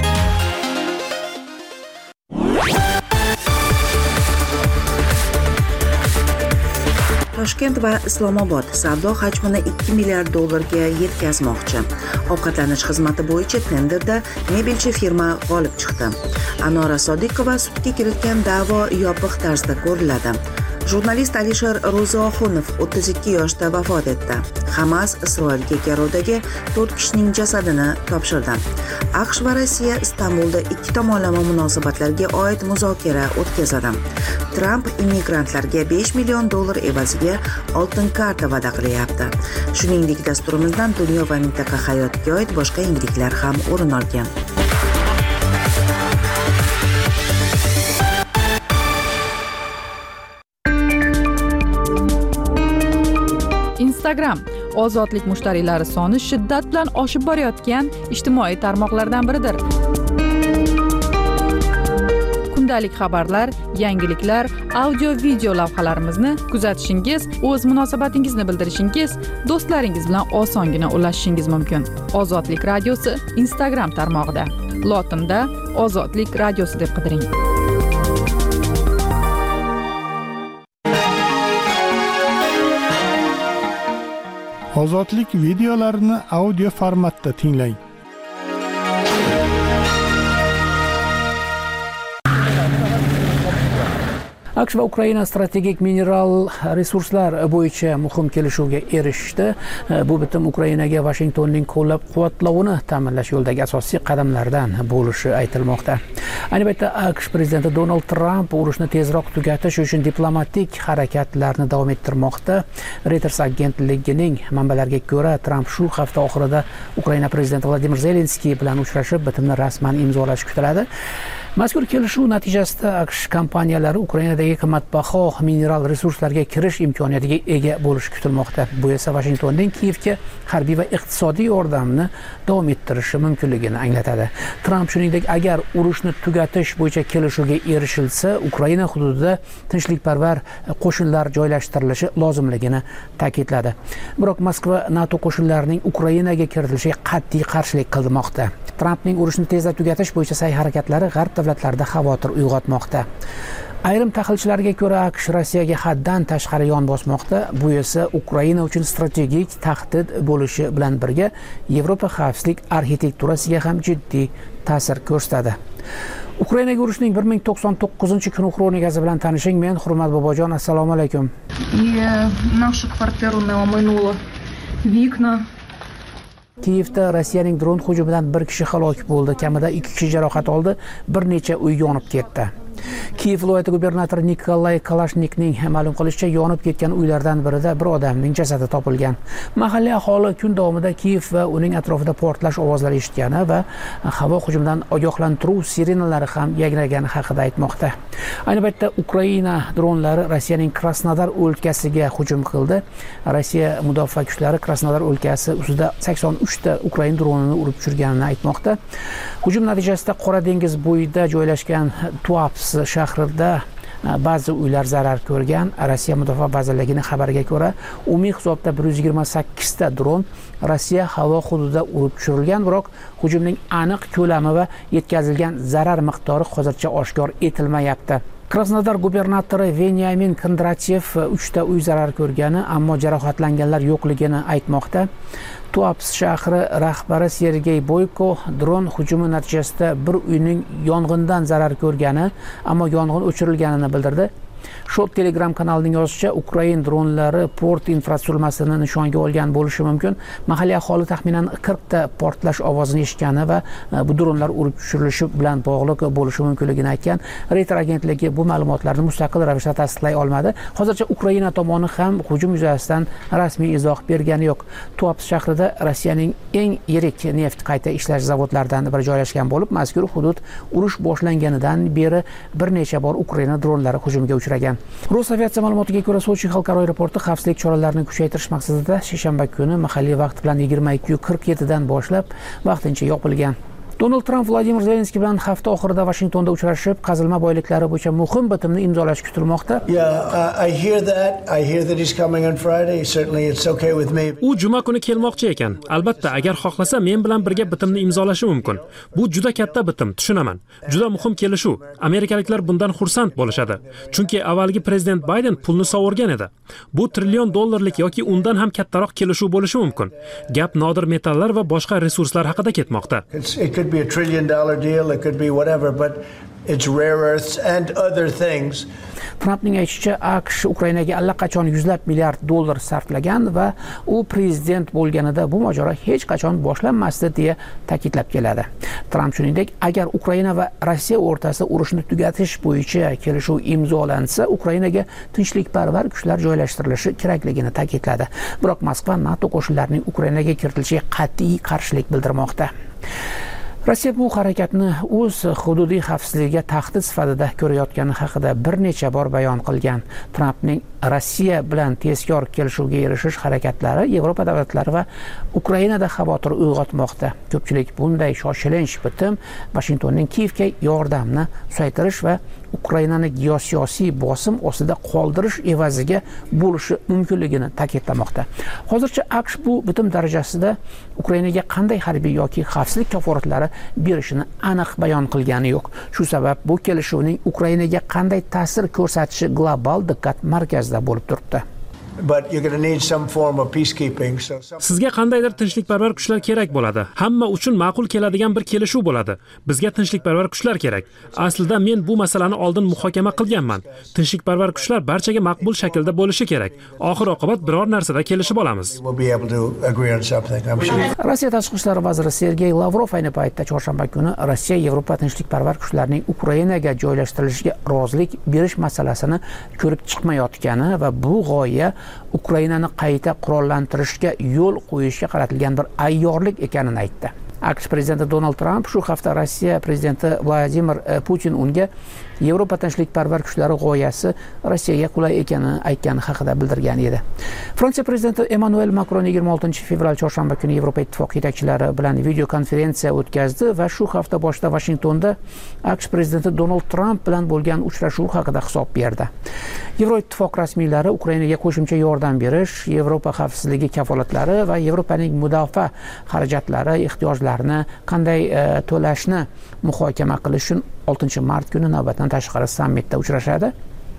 Toshkent va Islomobod savdo hajmini ikki milliard dollarga yetkazmoqchi. Ovqatlanish xizmati bo'yicha tenderda mebelchi firma g'olib chiqdi. Anora Sodiqova sudga kiritgan da'vo yopiq tarzda ko'riladi. Jurnalist Alisher Ro'zioxunov o'ttiz ikki yoshda vafot etdi. Hamas Isroilga garovdagi to'rt kishining jasadini topshirdi. AQSh va Rossiya Istanbulda ikki tomonlama munosabatlarga oid muzokara o'tkazadi. Tramp immigrantlarga besh million dollar evaziga oltin karta va'da qilyapti. Shuningdek, dasturimizdan dunyo va mintaqa hayotiga oid boshqa yangiliklar ham o'rin olgan. Instagram ozodlik mushtariylari soni shiddat bilan oshib borayotgan ijtimoiy tarmoqlardan biridir. Kundalik xabarlar, yangiliklar, audio-video lavhalarimizni kuzatishingiz, o'z munosabatingizni bildirishingiz, do'stlaringiz bilan osongina ulashishingiz mumkin. Ozodlik radiosi Instagram tarmog'ida. Lotinda Ozodlik radiosi deb qidiring. Ozodlik videolarini audio formatda tinglang. AQSh va Ukraina strategik mineral resurslar bo'yicha muhim kelishuvga erishdi. Bu bitim Ukrainaga Washingtonning qo'llab-quvvatlovini ta'minlash yo'lidagi asosiy qadamlardan bo'lishi aytilmoqda. Ayni paytda AQSh prezidenti Donald Trump urushni tezroq tugatish uchun diplomatik harakatlarni davom ettirmoqda. Reuters agentligining manbalariga ko'ra, Trump shu hafta oxirida Ukraina prezidenti Vladimir Zelenskiy bilan uchrashib, bitimni rasman imzolashi kutiladi. Mazkur kelishuv natijasida AQSh kompaniyalari Ukrainadagi qimmatbaho mineral resurslarga kirish imkoniyatiga ega bo'lishi kutilmoqda. Bu esa Washingtonning Kiyevga harbiy va iqtisodiy yordamni davom ettirishi mumkinligini anglatadi. Trump shuningdek, agar urushni tugatish bo'yicha kelishuvga erishilsa, Ukraina hududida tinchlikparvar qo'shinlar joylashtirilishi lozimligini ta'kidladi. Biroq Moskva NATO qo'shinlarining Ukrainaga kiritilishiga qat'iy qarshilik qilmoqda. Trumpning urushni tezda tugatish bo'yicha sa'y-harakatlari g'arb davlatlarida xavotir uyg'otmoqda. Ayrim tahlilchilarga ko'ra, AQSh Rossiyaga haddan tashqari yon bosmoqda. Bu esa Ukraina uchun strategik tahdid bo'lishi bilan birga Yevropa xavfsizlik arxitekturasiga ham jiddiy ta'sir ko'rsatadi. Ukrainaga urushning bir ming to'qson to'qqizinchi kuni xronikasi bilan tanishing. Men Hurmat Bobojon, assalomu alaykum. Kiyevda Rossiyaning dron hujumidan bir kishi halok bo'ldi, kamida ikki kishi jarohat oldi, bir necha uy yonib ketdi. Kiyev viloyati gubernatori Nikolay Kalashnikning ma'lum qilishicha, yonib ketgan uylardan birida bir odamning jasadi topilgan. Mahalliy aholi kun davomida Kiyev va uning atrofida portlash ovozlari eshitgani va havo hujumidan ogohlantiruv sirenalari ham yangragani haqida aytmoqda. Ayni paytda Ukraina dronlari Rossiyaning Krasnodar o'lkasiga hujum qildi. Rossiya mudofaa kuchlari Krasnodar o'lkasi ustida sakson uch ta Ukraina dronini urib tushirganini aytmoqda. Hujum natijasida Qora dengiz bo'yida joylashgan Tuapse shahrida ba'zi uylar zarar ko'rgan. Rossiya mudofaa vazirligining xabariga ko'ra, umumiy hisobda bir yuz yigirma sakkiz ta dron Rossiya havo hududida urib tushirilgan, biroq hujumning aniq ko'lami va yetkazilgan zarar miqdori hozircha oshkor etilmayapti. Krasnodar gubernatori Venyamin Kondratyev uch ta uy zarar ko'rgani, ammo jarohatlanganlar yo'qligini aytmoqda. Tuapse shahri rahbari Sergey Boyko dron hujumi natijasida bir uyning yong'indan zarar ko'rgani, ammo yong'in o'chirilganini bildirdi. Shu Telegram kanalining yozishicha, Ukraina dronlari port infratuzilmasini nishonga olgan bo'lishi mumkin. Mahalliy aholi taxminan qirq ta portlash ovozini eshitgani va bu dronlar urib tushirilishi bilan bog'liq bo'lishi mumkinligini aytgan. Reuters agentligi bu ma'lumotlarni mustaqil ravishda tasdiqlay olmadi. Hozircha Ukraina tomoni ham hujum yuzasidan rasmiy izoh bergani yo'q. Tuapse shahrida Rossiyaning eng yirik neft qayta ishlash zavodlaridan biri joylashgan bo'lib, mazkur hudud urush boshlanganidan beri bir necha bor Ukraina dronlari hujumiga uchragan. Rosaviatsiya ma'lumotiga ko'ra, Sochi xalqaro aeroporti xavfsizlik choralarini kuchaytirish maqsadida seshanba kuni mahalliy vaqt bilan yigirma ikki qirq yetti dan boshlab vaqtincha yopilgan. Donald Trump Vladimir Zelenskiy bilan hafta oxirida Washingtonda uchrashib, qazilma boyliklari bo'yicha muhim bitimni imzolash kutilmoqda. Yeah, I hear that. I hear that he's coming on Friday. Certainly it's okay with me. U juma kuni kelmoqchi ekan. Albatta, agar xohlasa men bilan birga bitimni imzolashi mumkin. Bu juda katta bitim, tushunaman. Juda muhim kelishuv. Amerikaliklar bundan xursand bo'lishadi. Chunki avvalgi prezident Bayden pulni sovurgan edi. Bu trillion dollarlik yoki undan ham kattaroq kelishuv bo'lishi mumkin. Gap nodir metallar va boshqa resurslar haqida ketmoqda. It could be a trillion dollar deal, it could be whatever, but it's rare earths and other things. Trumpning aytishicha, AQSh Ukrainaga allaqachon yuzlab milliard dollar sarflagan va u prezident bo'lganida bu mojaro hech qachon boshlanmasdi deya ta'kidlab keladi. Trump shuningdek, agar Ukraina va Rossiya o'rtasida urushni tugatish bo'yicha kelishuv imzolansa, Ukrainaga tinchlikparvar kuchlar joylashtirilishi kerakligini ta'kidladi. Biroq Moskva NATO qo'shinlarining Ukrainaga kiritilishiga qat'iy qarshilik bildirmoqda. Rossiya bu harakatni o'z hududiy xavfsizligiga tahdid sifatida ko'rayotgani haqida bir necha bor bayon qilgan. Trumpning Rossiya bilan tezkor kelishuvga erishish harakatlari Yevropa davlatlari va Ukrainada xavotir uyg'otmoqda. Ko'pchilik bunday shoshilinch bitim Washingtonning Kiyevga yordamni susaytirish va Ukrainani geosiyosiy bosim ostida qoldirish evaziga bo'lishi mumkinligini ta'kidlamoqda. Hozircha AQSh bu bitim darajasida Ukrainaga qanday harbiy yoki xavfsizlik kafolatlari berishini aniq bayon qilgani yo'q. Shu sabab bu kelishuvning Ukrainaga qanday ta'sir ko'rsatishi global diqqat markazida bo'lib turibdi. But you're going to need some form of peacekeeping. So Sizga qandaydir tinchlikparvar kuchlar kerak bo'ladi. Hamma uchun ma'qul keladigan bir kelishuv bo'ladi. Bizga tinchlikparvar kuchlar kerak. Aslida men bu masalani oldin muhokama qilganman. Tinchlikparvar kuchlar barchaga maqbul shaklda bo'lishi kerak. Oxir oqibat biror narsada kelishib olamiz. we'll be able to agree on something, I'm sure. Rossiya tashqi ishlar vaziri Sergey Lavrov ayni paytda chorshanba kuni Rossiya Yevropa tinchlikparvar kuchlarining Ukrainaga joylashtirilishiga rozilik berish masalasini ko'rib chiqmayotgani va bu g'oya Ukrainani qayta qurollantirishga yo'l qo'yishga qaratilgan bir ayyorlik ekanini aytdi. AQSh prezidenti Donald Trump shu hafta Rossiya prezidenti Vladimir Putin unga Yevropa tinchlikparvar kuchlari g'oyasi Rossiyaga qulay ekanini aytgani haqida bildirgan edi. Fransiya prezidenti Emmanuel Macron yigirma oltinchi fevral chorshanba kuni Yevropa ittifoqi yetakchilari bilan video konferensiya o'tkazdi va shu hafta boshida Washingtonda AQSh prezidenti Donald Trump bilan bo'lgan uchrashuv haqida hisob berdi. Yevroittifoq rasmiylari Ukrainaga qo'shimcha yordam berish, Yevropa xavfsizligi kafolatlari va Yevropaning mudofaa xarajatlari ehtiyojlarini qanday uh, to'lashni muhokama qilish uchun oltinchi mart kuni navbatdan tashqari sammitda uchrashadi.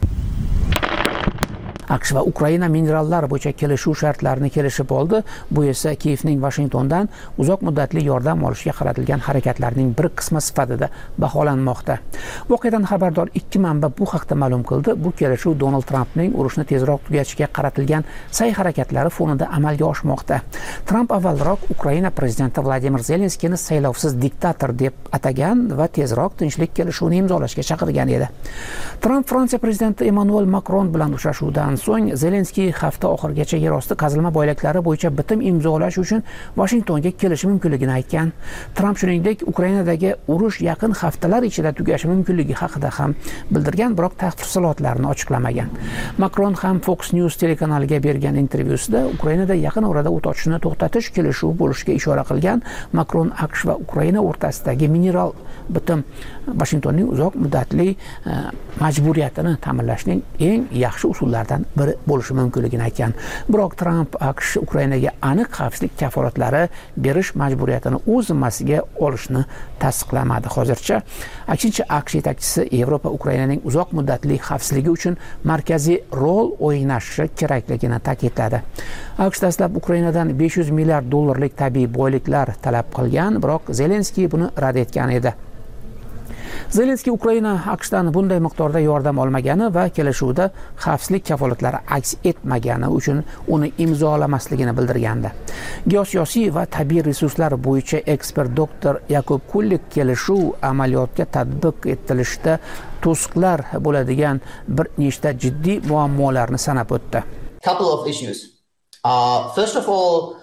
AQSh va Ukraina minerallar bo'yicha kelishuv shartlarini kelishib oldi. Bu esa Kiyevning Washingtondan uzoq muddatli yordam olishga qaratilgan harakatlarning bir qismi sifatida baholanmoqda. Voqeadan xabardor ikki manba bu haqda ma'lum qildi. Bu kelishuv Donald Trumpning urushni tezroq tugatishga qaratilgan sa'y-harakatlari fonida amalga oshmoqda. Trump avvalroq Ukraina prezidenti Vladimir Zelenskiyni saylovsiz diktator deb atagan va tezroq tinchlik kelishuvini imzolashga chaqirgan edi. Trump Fransiya prezidenti Emmanuel Macron bilan uchrashuvdan so'ng Zelenskiy hafta oxirigacha yer osti qazilma boyliklari bo'yicha bitim imzolash uchun Washingtonga kelishi mumkinligini aytgan. Trump shuningdek Ukrainadagi urush yaqin haftalar ichida tugashi mumkinligi haqida ham bildirgan, biroq tafsilotlarni ochiqlamagan. Macron ham Fox News telekanaliga bergan intervyusida Ukrainada yaqin orada o't ochishni to'xtatish kelishuvi bo'lishiga ishora qilgan. Macron AQSh va Ukraina o'rtasidagi mineral bitim Washingtonning uzoq muddatli uh, majburiyatini ta'minlashning eng yaxshi usullaridan biri bo'lishi mumkinligini aytgan. Biroq Trump AQSh Ukrainaga aniq xavfsizlik kafolatlari berish majburiyatini o'z zimmasiga olishni tasdiqlamadi hozircha. Aksincha AQSh yetakchisi Yevropa Ukrainaning uzoq muddatli xavfsizligi uchun markaziy rol o'ynashi kerakligini ta'kidladi. AQSh dastlab Ukrainadan besh yuz milliard dollarlik tabiiy boyliklar talab qilgan, biroq Zelenskiy buni rad etgan edi. Zelenskiy Ukraina AQShdan bunday miqdorda yordam olmagani va kelishuvda xavfsizlik kafolatlari aks etmagani uchun uni imzolamasligini bildirgandi. Geosiyosiy va tabiiy resurslar bo'yicha ekspert doktor Yakub Kullik kelishuv amaliyotga tatbiq etilishda to'siqlar bo'ladigan bir nechta jiddiy muammolarni sanab o'tdi. Couple of issues. Uh, first of all,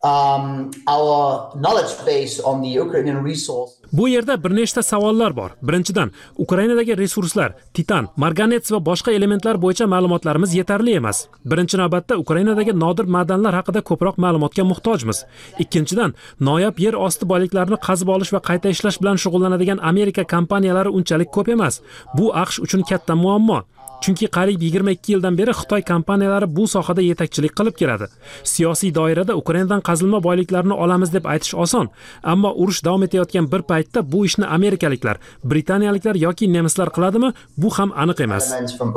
um, our knowledge base on the Ukrainian resource. Bu yerda bir nechta savollar bor. Birinchidan, Ukrainadagi resurslar, titan, marganets va boshqa elementlar bo'yicha ma'lumotlarimiz yetarli emas. Birinchi navbatda Ukrainadagi nodir madanlar haqida ko'proq ma'lumotga muhtojmiz. Ikkinchidan, noyob yer osti boyliklarini qazib olish va qayta ishlash bilan shug'ullanadigan Amerika kompaniyalari unchalik ko'p emas. Bu AQSh uchun katta muammo. Chunki qariyb yigirma ikki yildan beri Xitoy kompaniyalari bu sohada yetakchilik qilib keladi. Siyosiy doirada Ukrainadan qazilma boyliklarini olamiz deb aytish oson, ammo urush davom etayotgan bir paytda bu ishni amerikaliklar, britaniyaliklar yoki nemislar qiladimi? Bu ham aniq emas.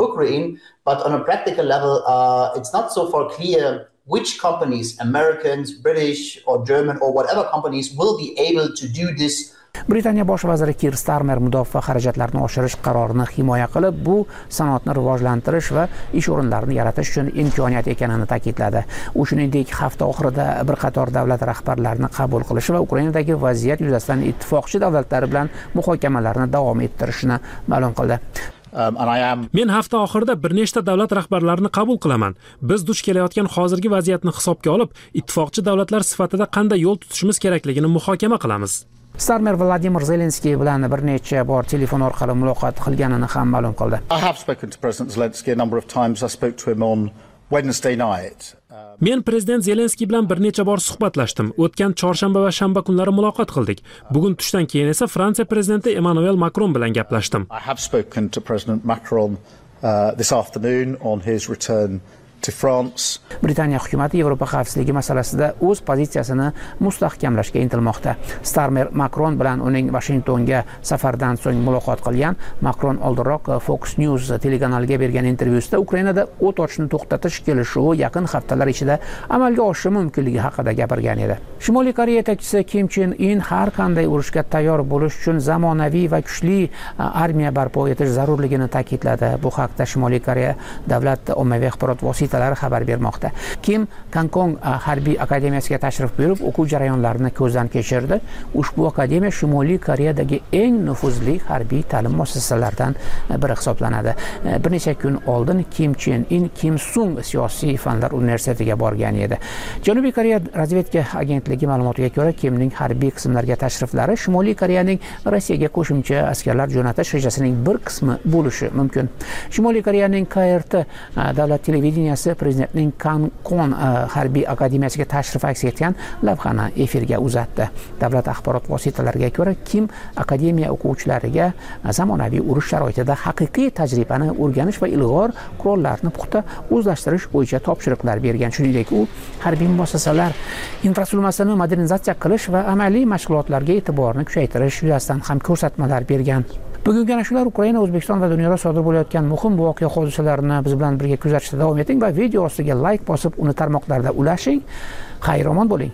But on a practical level, uh, it's not so far clear which companies, Americans, British or German or whatever companies will be able to do this. Britaniya bosh vaziri Keir Starmer mudofaa xarajatlarini oshirish qarorini himoya qilib, bu sanoatni rivojlantirish va ish o'rinlarini yaratish uchun imkoniyat ekanini ta'kidladi. U shuningdek, hafta oxirida bir qator davlat rahbarlarini qabul qilishi va Ukrainadagi vaziyat yuzasidan ittifoqchi davlatlar bilan muhokamalarni davom ettirishini ma'lum qildi. Um, and I am... Men hafta oxirida bir nechta davlat rahbarlarini qabul qilaman. Biz duch kelayotgan hozirgi vaziyatni hisobga olib, ittifoqchi davlatlar sifatida qanday yo'l tutishimiz kerakligini muhokama qilamiz. Starmer Vladimir Zelenskiy bilan bir necha bor telefon orqali muloqot qilganini ham ma'lum qildi. I have spoken to President Zelensky a number of times. I spoke to him on Wednesday night. Men prezident Zelenskiy bilan bir necha bor suhbatlashdim. O'tgan chorshanba va shanba kunlari muloqot qildik. Bugun tushdan keyin esa Fransiya prezidenti Emmanuel Macron bilan gaplashdim. I have spoken to President Macron uh, this afternoon on his return to France. Britaniya hukumati Yevropa xavfsizligi masalasida o'z pozitsiyasini mustahkamlashga intilmoqda. Starmer Macron bilan uning Washingtonga safardan so'ng muloqot qilgan. Macron oldinroq Fox News telekanaliga bergan intervyusida Ukrainada o't ochishni to'xtatish kelishuvi yaqin haftalar ichida amalga oshishi mumkinligi haqida gapirgan edi. Shimoliy Koreya yetakchisi Kim Chen In har qanday urushga tayyor bo'lish uchun zamonaviy va kuchli armiya barpo etish zarurligini ta'kidladi. Bu haqda Shimoliy Koreya davlat ommaviy axborot vositalari xabar bermoqda. Kim Kankong harbiy akademiyasiga tashrif buyurib, o'quv jarayonlarini ko'zdan kechirdi. Ushbu akademiya Shimoliy Koreyadagi eng nufuzli harbiy ta'lim muassasalaridan biri hisoblanadi. Bir necha kun oldin Kim Chen In Kim Sung siyosiy fanlar universitetiga borgan edi. Janubiy Koreya razvedka agentligi ma'lumotiga ko'ra, Kimning harbiy qismlarga tashriflari Shimoliy Koreyaning Rossiyaga qo'shimcha askarlar jo'natish rejasining bir qismi bo'lishi mumkin. Shimoliy Koreyaning K R T davlat televideniyasi prezidentning Kankon harbiy akademiyasiga tashrif aks etgan lavhani efirga uzatdi. Davlat axborot vositalariga ko'ra, Kim akademiya o'quvchilariga zamonaviy urush sharoitida haqiqiy tajribani o'rganish va ilg'or qurollarni puxta o'zlashtirish bo'yicha topshiriqlar bergan. Shuningdek, u harbiy muassasalar infratuzilmasini modernizatsiya qilish va amaliy mashg'ulotlarga e'tiborni kuchaytirish yuzasidan ham ko'rsatmalar bergan. Bugungi ana shular Ukraina, O'zbekiston va dunyoda sodir bo'layotgan muhim voqea hodisalarini biz bilan birga kuzatishda davom eting va video ostiga like bosib, uni tarmoqlarda ulashing. Xayr-omon bo'ling.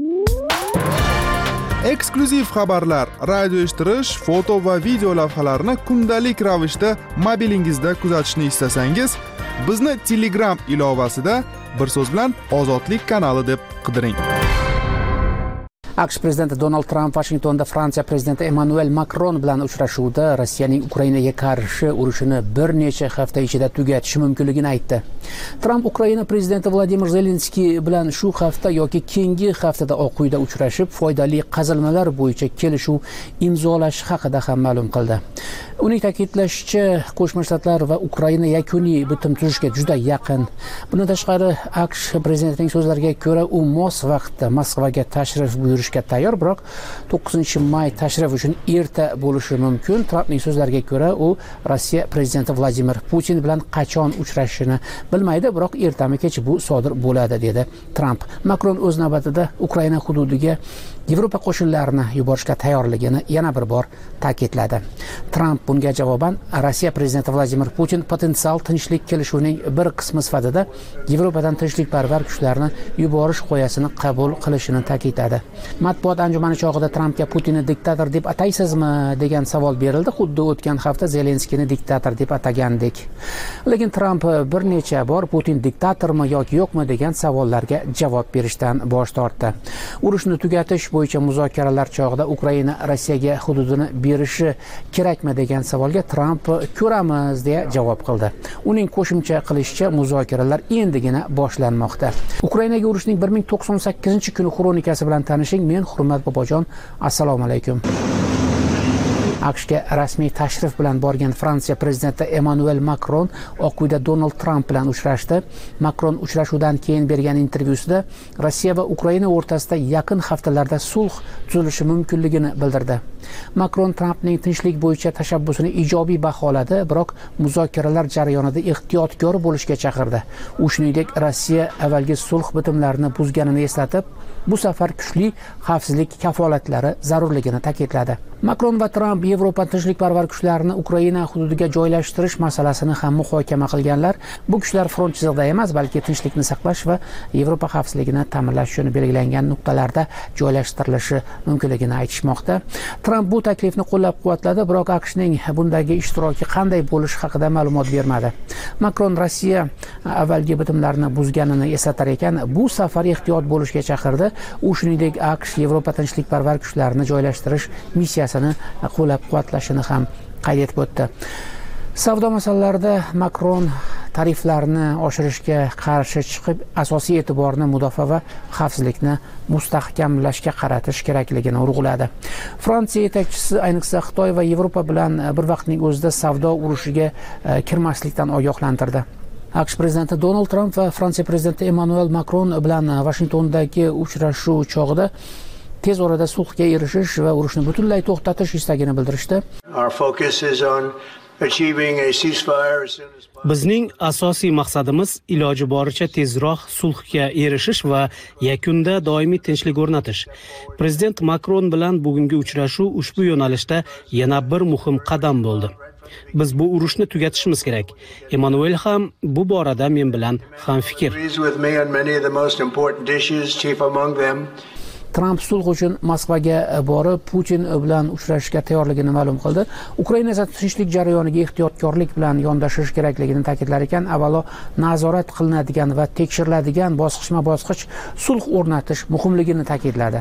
Eksklyuziv xabarlar, radio eshittirish, foto va video lavhalarni kundalik ravishda mobilingizda kuzatishni istasangiz, bizni Telegram ilovasida bir so'z bilan Ozodlik kanali deb qidiring. AQSh prezidenti Donald Trump Washingtonda Fransiya prezidenti Emmanuel Macron bilan uchrashuvda Rossiyaning Ukrainaga qarshi urushini bir necha hafta ichida tugatishi mumkinligini aytdi. Trump Ukraina prezidenti Vladimir Zelenskiy bilan shu hafta yoki keyingi haftada Oq uyda uchrashib, foydali qazilmalar bo'yicha kelishuv imzolash haqida ham ma'lum qildi. Uning ta'kidlashicha, Qo'shma Shtatlar va Ukraina yakuniy bitim tuzishga juda yaqin. Bundan tashqari, AQSh prezidentining so'zlariga ko'ra, u mos vaqtda Moskvaga tashrif buyurishga tayyor, biroq to'qqizinchi may tashrif uchun erta bo'lishi mumkin. Trumpning so'zlariga ko'ra, u Rossiya prezidenti Vladimir Putin bilan qachon uchrashishini bilmaydi, biroq ertami kech bu sodir bo'ladi, dedi Trump. Macron o'z navbatida Ukraina hududiga Yevropa qo'shinlarini yuborishga tayyorligini yana bir bor ta'kidladi. Trump bunga javoban Rossiya prezidenti Vladimir Putin potensial tinchlik kelishuvining bir qismi sifatida Yevropadan tinchlikparvar kuchlarni yuborish qo'yasini qabul qilishini ta'kidladi. Matbuot anjumani chog'ida Trumpga Putinni diktator deb ataysizmi degan savol berildi, xuddi o'tgan hafta Zelenskiyni diktator deb atagandek. Lekin Trump bir necha bor Putin diktatormi yoki yo'qmi degan savollarga javob berishdan bosh tortdi. Urushni tugatish bo'yicha muzokaralar chog'ida Ukraina Rossiyaga hududini berishi kerakmi degan savolga Tramp ko'ramiz deya javob qildi. Uning qo'shimcha qilishicha, muzokaralar endigina boshlanmoqda. Ukrainaga urushning bir ming to'qson sakkizinchi kuni xronikasi bilan tanishing. Men Hurmat Bobojon. Assalomu alaykum. AQShga rasmiy tashrif bilan borgan Fransiya prezidenti Emmanuel Macron Oq uyda Donald Trump bilan uchrashdi. Macron uchrashuvdan keyin bergan intervyusida Rossiya va Ukraina o'rtasida yaqin haftalarda sulh tuzilishi mumkinligini bildirdi. Macron Trumpning tinchlik bo'yicha tashabbusini ijobiy baholadi, biroq muzokaralar jarayonida ehtiyotkor bo'lishga chaqirdi. U shuningdek Rossiya avvalgi sulh bitimlarini buzganini eslatib, bu safar kuchli xavfsizlik kafolatlari zarurligini ta'kidladi. Macron va Trump Yevropa tinchlikparvar kuchlarini Ukraina hududiga joylashtirish masalasini ham muhokama qilganlar. Bu kuchlar front chizig'ida emas, balki tinchlikni saqlash va Yevropa xavfsizligini ta'minlash uchun belgilangan nuqtalarda joylashtirilishi mumkinligini aytishmoqda. Trump bu taklifni qo'llab-quvvatladi, biroq AQShning bundagi ishtiroki qanday bo'lishi haqida ma'lumot bermadi. Macron Rossiya avvalgi bitimlarni buzganini eslatar ekan, bu safar ehtiyot bo'lishga chaqirdi. U shuningdek AQSh Yevropa tinchlikparvar kuchlarini joylashtirish missiyasini qo'llab-quvvatlashini ham qayd etib o'tdi. Savdo masalalarida Macron tariflarni oshirishga qarshi chiqib, asosiy e'tiborni mudofaa va xavfsizlikni mustahkamlashga qaratish kerakligini urg'uladi. Fransiya yetakchisi ayniqsa Xitoy va Yevropa bilan bir vaqtning o'zida savdo urushiga kirmaslikdan ogohlantirdi. AQSh prezidenti Donald Trump va Fransiya prezidenti Emmanuel Macron bilan Vashingtondagi uchrashuv chog'ida tez orada sulhga erishish va urushni butunlay to'xtatish istagini bildirishdi. Bizning asosiy maqsadimiz iloji boricha tezroq sulhga erishish va yakunda doimiy tinchlik o'rnatish. Prezident Macron bilan bugungi uchrashuv ushbu yo'nalishda yana bir muhim qadam bo'ldi. Biz bu urushni tugatishimiz kerak. Emmanuel ham bu borada men bilan hamfikr. Trump sulh uchun Moskvaga borib, Putin bilan uchrashishga tayyorligini ma'lum qildi. Ukraina esa tinchlik jarayoniga ehtiyotkorlik bilan yondashish kerakligini ta'kidlar ekan, avvalo nazorat qilinadigan va tekshiriladigan bosqichma-bosqich sulh o'rnatish muhimligini ta'kidladi.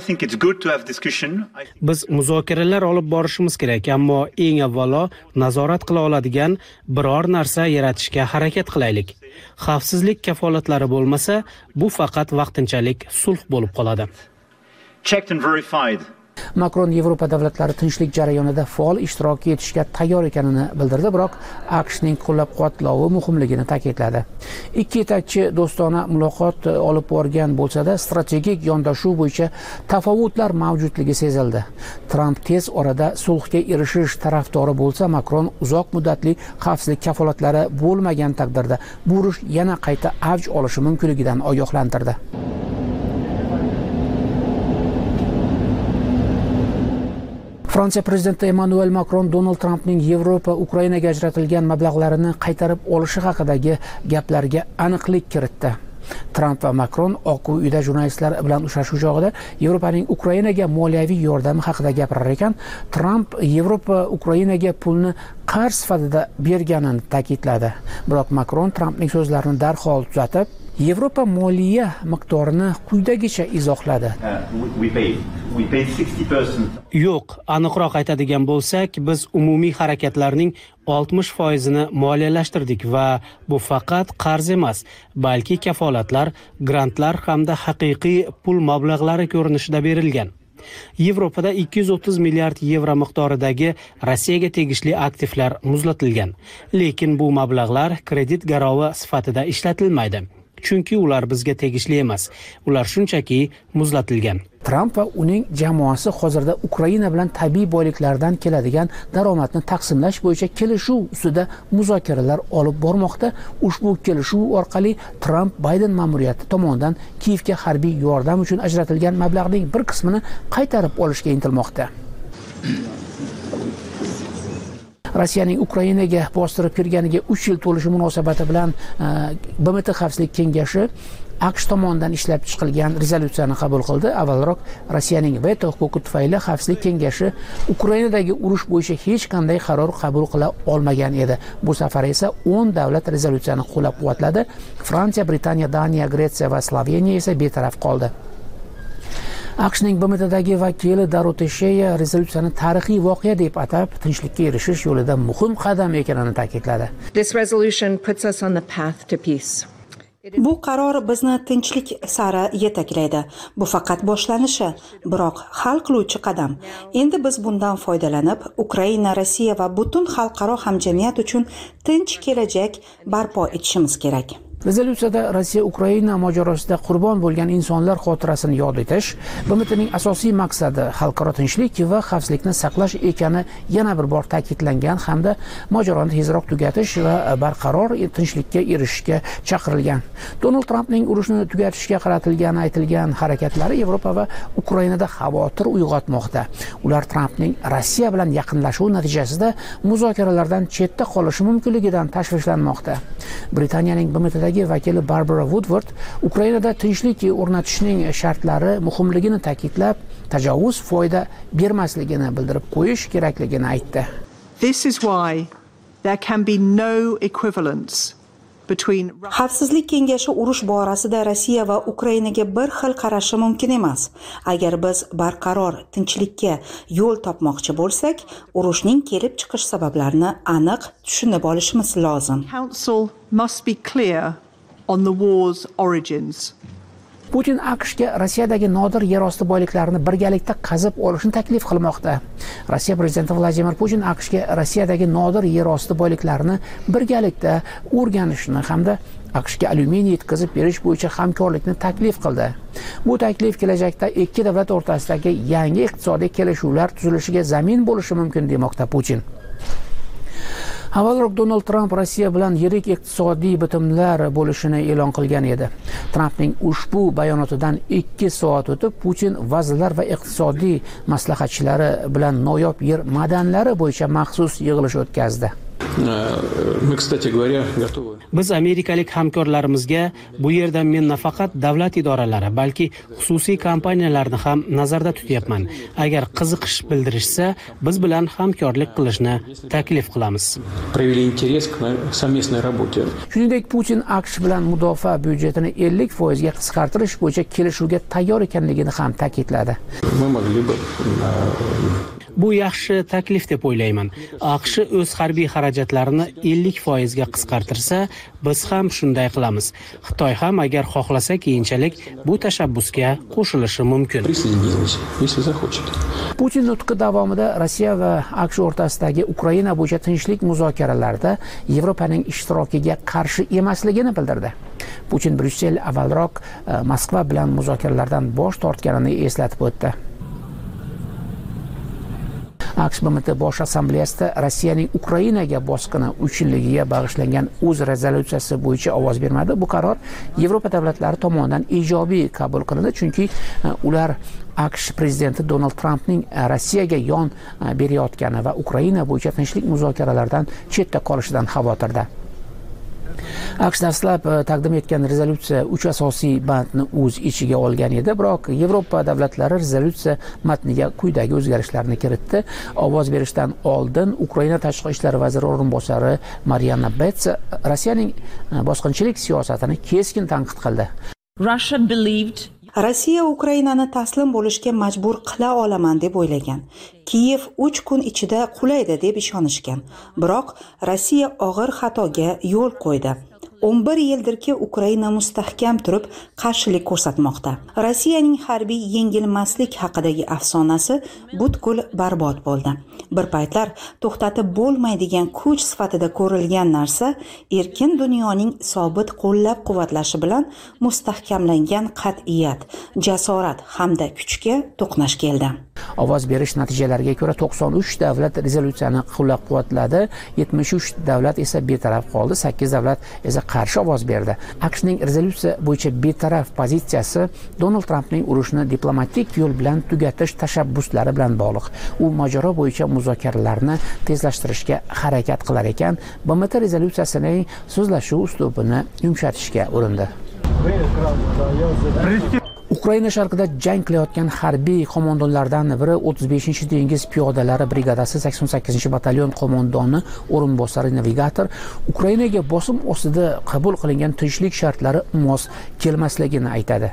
Biz muzokaralar olib borishimiz kerak, ammo eng avvalo nazorat qila oladigan biror narsa yaratishga harakat qilaylik. Xavfsizlik kafolatlari bo'lmasa, bu faqat vaqtinchalik sulh bo'lib qoladi. Checked and verified. Macron Yevropa davlatlari tinchlik jarayonida faol ishtirok etishga tayyor ekanini bildirdi, biroq AQShning qo'llab-quvvatlovi muhimligini ta'kidladi. Ikki yetakchi do'stona muloqot olib borgan bo'lsa-da, strategik yondashuv bo'yicha tafovutlar mavjudligi sezildi. Trump tez orada sulhga erishish tarafdori bo'lsa, Macron uzoq muddatli xavfsizlik kafolatlari bo'lmagan taqdirda bu urush yana qayta avj olishi mumkinligidan ogohlantirdi. Fransiya prezidenti Emmanuel Macron Donald Trumpning Yevropa Ukrainaga ajratilgan mablag'larini qaytarib olishi haqidagi gaplarga aniqlik kiritdi. Trump va Macron Oq uyda jurnalistlar bilan uchrashuv chog'ida Yevropaning Ukrainaga moliyaviy yordami haqida gapirar ekan, Trump Yevropa Ukrainaga pulni qarz sifatida berganini ta'kidladi. Biroq Macron Trumpning so'zlarini darhol tuzatib, Yevropa moliya miqdorini quyidagicha izohladi. Yo'q, aniqroq aytadigan bo'lsak, biz umumiy harakatlarning oltmish foizini moliyalashtirdik va bu faqat qarz emas, balki kafolatlar, grantlar hamda haqiqiy pul mablag'lari ko'rinishida berilgan. Yevropada ikki yuz o'ttiz milliard yevro miqdoridagi Rossiyaga tegishli aktivlar muzlatilgan, lekin bu mablag'lar kredit garovi sifatida ishlatilmaydi. Chunki ular bizga tegishli emas. Ular shunchaki muzlatilgan. Trump va uning jamoasi hozirda Ukraina bilan tabiiy boyliklardan keladigan daromadni taqsimlash bo'yicha kelishuv ustida muzokaralar olib bormoqda. Ushbu kelishuv orqali Trump Bayden ma'muriyati tomonidan Kiyevga harbiy yordam uchun ajratilgan mablag'ning bir qismini qaytarib olishga intilmoqda. Rossiyaning Ukrainaga bostirib kirganiga uch yil to'lishi munosabati bilan B M T Xavfsizlik kengashi AQSh tomonidan ishlab chiqilgan rezolyutsiyani qabul qildi. Avvalroq Rossiyaning veto huquqi tufayli Xavfsizlik kengashi Ukrainadagi urush bo'yicha hech qanday qaror qabul qila olmagan edi. Bu safar esa o'n davlat rezolyutsiyani qo'llab-quvvatladi. Fransiya, Britaniya, Daniya, Gretsiya va Sloveniya esa betaraf qoldi. AQShning B M Tdagi vakili Daro Tesheya rezolyutsiyani tarixiy voqea deb atab, tinchlikka erishish yo'lida muhim qadam ekanini ta'kidladi. This resolution puts us on the path to peace. Bu qaror bizni tinchlik sari yetaklaydi. Bu faqat boshlanishi, biroq hal qiluvchi qadam. Endi biz bundan foydalanib, Ukraina, Rossiya va butun xalqaro hamjamiyat uchun tinch kelajak barpo etishimiz kerak. Rezolyutsiyada Rossiya Ukraina mojarosida qurbon bo'lgan insonlar xotirasini yod etish, B M Tning asosiy maqsadi xalqaro tinchlik va xavfsizlikni saqlash ekani yana bir bor ta'kidlangan hamda mojaroni tezroq tugatish va barqaror tinchlikka erishishga chaqirilgan. Donald Trampning urushni tugatishga qaratilgani aytilgan harakatlari Yevropa va Ukrainada xavotir uyg'otmoqda. Ular Trampning Rossiya bilan yaqinlashuvi natijasida muzokaralardan chetda qolishi mumkinligidan tashvishlanmoqda. Britaniyaning B M Tdagi vakili Barbara Woodward Ukrainada tinchlik o'rnatishning shartlari muhimligini ta'kidlab, tajovuz foyda bermasligini bildirib qo'yish kerakligini aytdi. This is why there can be no equivalence between Xavfsizlik kengashi urush borasida Rossiya va Ukrainaga bir xil qarashi mumkin emas. Agar biz barqaror tinchlikka yo'l topmoqchi bo'lsak, urushning kelib chiqish sabablarini aniq tushunib olishimiz lozim. Council must be clear on the war's origins. Putin AQShga Rossiyadagi nodir yerosti boyliklarini birgalikda qazib olishni taklif qilmoqda. Rossiya prezidenti Vladimir Putin AQShga Rossiyadagi nodir yerosti boyliklarini birgalikda o'rganishni hamda AQShga alyuminiy yetkazib berish bo'yicha hamkorlikni taklif qildi. Bu taklif kelajakda ikki davlat o'rtasidagi yangi iqtisodiy kelishuvlar tuzilishiga zamin bo'lishi mumkin demoqda Putin. Avvalroq Donald Trump Rossiya bilan yirik iqtisodiy bitimlar bo'lishini e'lon qilgan edi. Trumpning ushbu bayonotidan ikki soat o'tib, Putin vazirlar va iqtisodiy maslahatchilari bilan noyob yer madanlari bo'yicha maxsus yig'ilish o'tkazdi. Biz amerikalik hamkorlarimizga bu yerda men nafaqat davlat idoralari, balki xususiy kompaniyalarni ham nazarda tutyapman. Agar qiziqish bildirishsa, biz bilan hamkorlik qilishni taklif qilamiz. Shuningdek, Putin AQSh bilan mudofaa byudjetini ellik foiz ga qisqartirish bo'yicha kelishuvga tayyor ekanligini ham ta'kidladi. Bu yaxshi taklif deb o'ylayman. AQSh o'z harbiy xarajatlarini ellik foiz ga qisqartirsa, biz ham shunday qilamiz. Xitoy ham agar xohlasa keyinchalik bu tashabbusga qo'shilishi mumkin. Putin nutqi davomida Rossiya va AQSh o'rtasidagi Ukraina bo'yicha tinchlik muzokaralarida Yevropaning ishtirokiga qarshi emasligini bildirdi. Putin Bryussel avvalroq Moskva bilan muzokaralardan bosh tortganini eslatib o'tdi. AQSh B M T Bosh Assambleyasida Rossiyaning Ukrainaga bosqini uch yilligiga bag'ishlangan o'z rezolyutsiyasi bo'yicha ovoz bermadi. Bu qaror Yevropa davlatlari tomonidan ijobiy qabul qilindi, chunki ular AQSh prezidenti Donald Trampning Rossiyaga yon berayotgani va Ukraina bo'yicha tinchlik muzokaralaridan chetda qolishidan xavotirda. AQSh dastlab taqdim etgan rezolyutsiya uch asosiy bandni o'z ichiga olgan edi, biroq Yevropa davlatlari rezolyutsiya matniga quyidagi o'zgarishlarni kiritdi. Ovoz berishdan oldin Ukraina tashqi ishlar vaziri o'rinbosari Mariana Betts Rossiyaning bosqinchilik siyosatini keskin tanqid qildi. Russia believed Rossiya Ukrainani taslim bo'lishga majbur qila olaman deb o'ylagan. Kiyev uch kun ichida qulaydi deb ishonishgan. Biroq Rossiya og'ir xatoga yo'l qo'ydi. o'n bir yildirki Ukraina mustahkam turib qarshilik ko'rsatmoqda. Rossiyaning harbiy yengilmaslik haqidagi afsonasi butkul barbod bo'ldi. Bir paytlar to'xtatib bo'lmaydigan kuch sifatida ko'rilgan narsa erkin dunyoning sobit qo'llab-quvvatlashi bilan mustahkamlangan qat'iyat, jasorat hamda kuchga to'qnash keldi. Ovoz berish natijalariga ko'ra to'qson uch davlat rezolyutsiyani qo'llab-quvvatladi, yetmish uch davlat esa betaraf qoldi, sakkiz davlat esa qarshi ovoz berdi. AQShning rezolyutsiya bo'yicha betaraf pozitsiyasi Donald Trampning urushni diplomatik yo'l bilan tugatish tashabbuslari bilan bog'liq. U mojaro bo'yicha muzokaralarni tezlashtirishga harakat qilar ekan, B M T rezolyutsiyasining so'zlashuv uslubini yumshatishga urindi. Ukraina sharqida jang qilayotgan harbiy qo'mondonlardan biri o'ttiz beshinchi dengiz piyodalari brigadasi sakson sakkizinchi batalyon qo'mondoni o'rinbosari navigator Ukrainaga bosim ostida qabul qilingan tinchlik shartlari mos kelmasligini aytadi.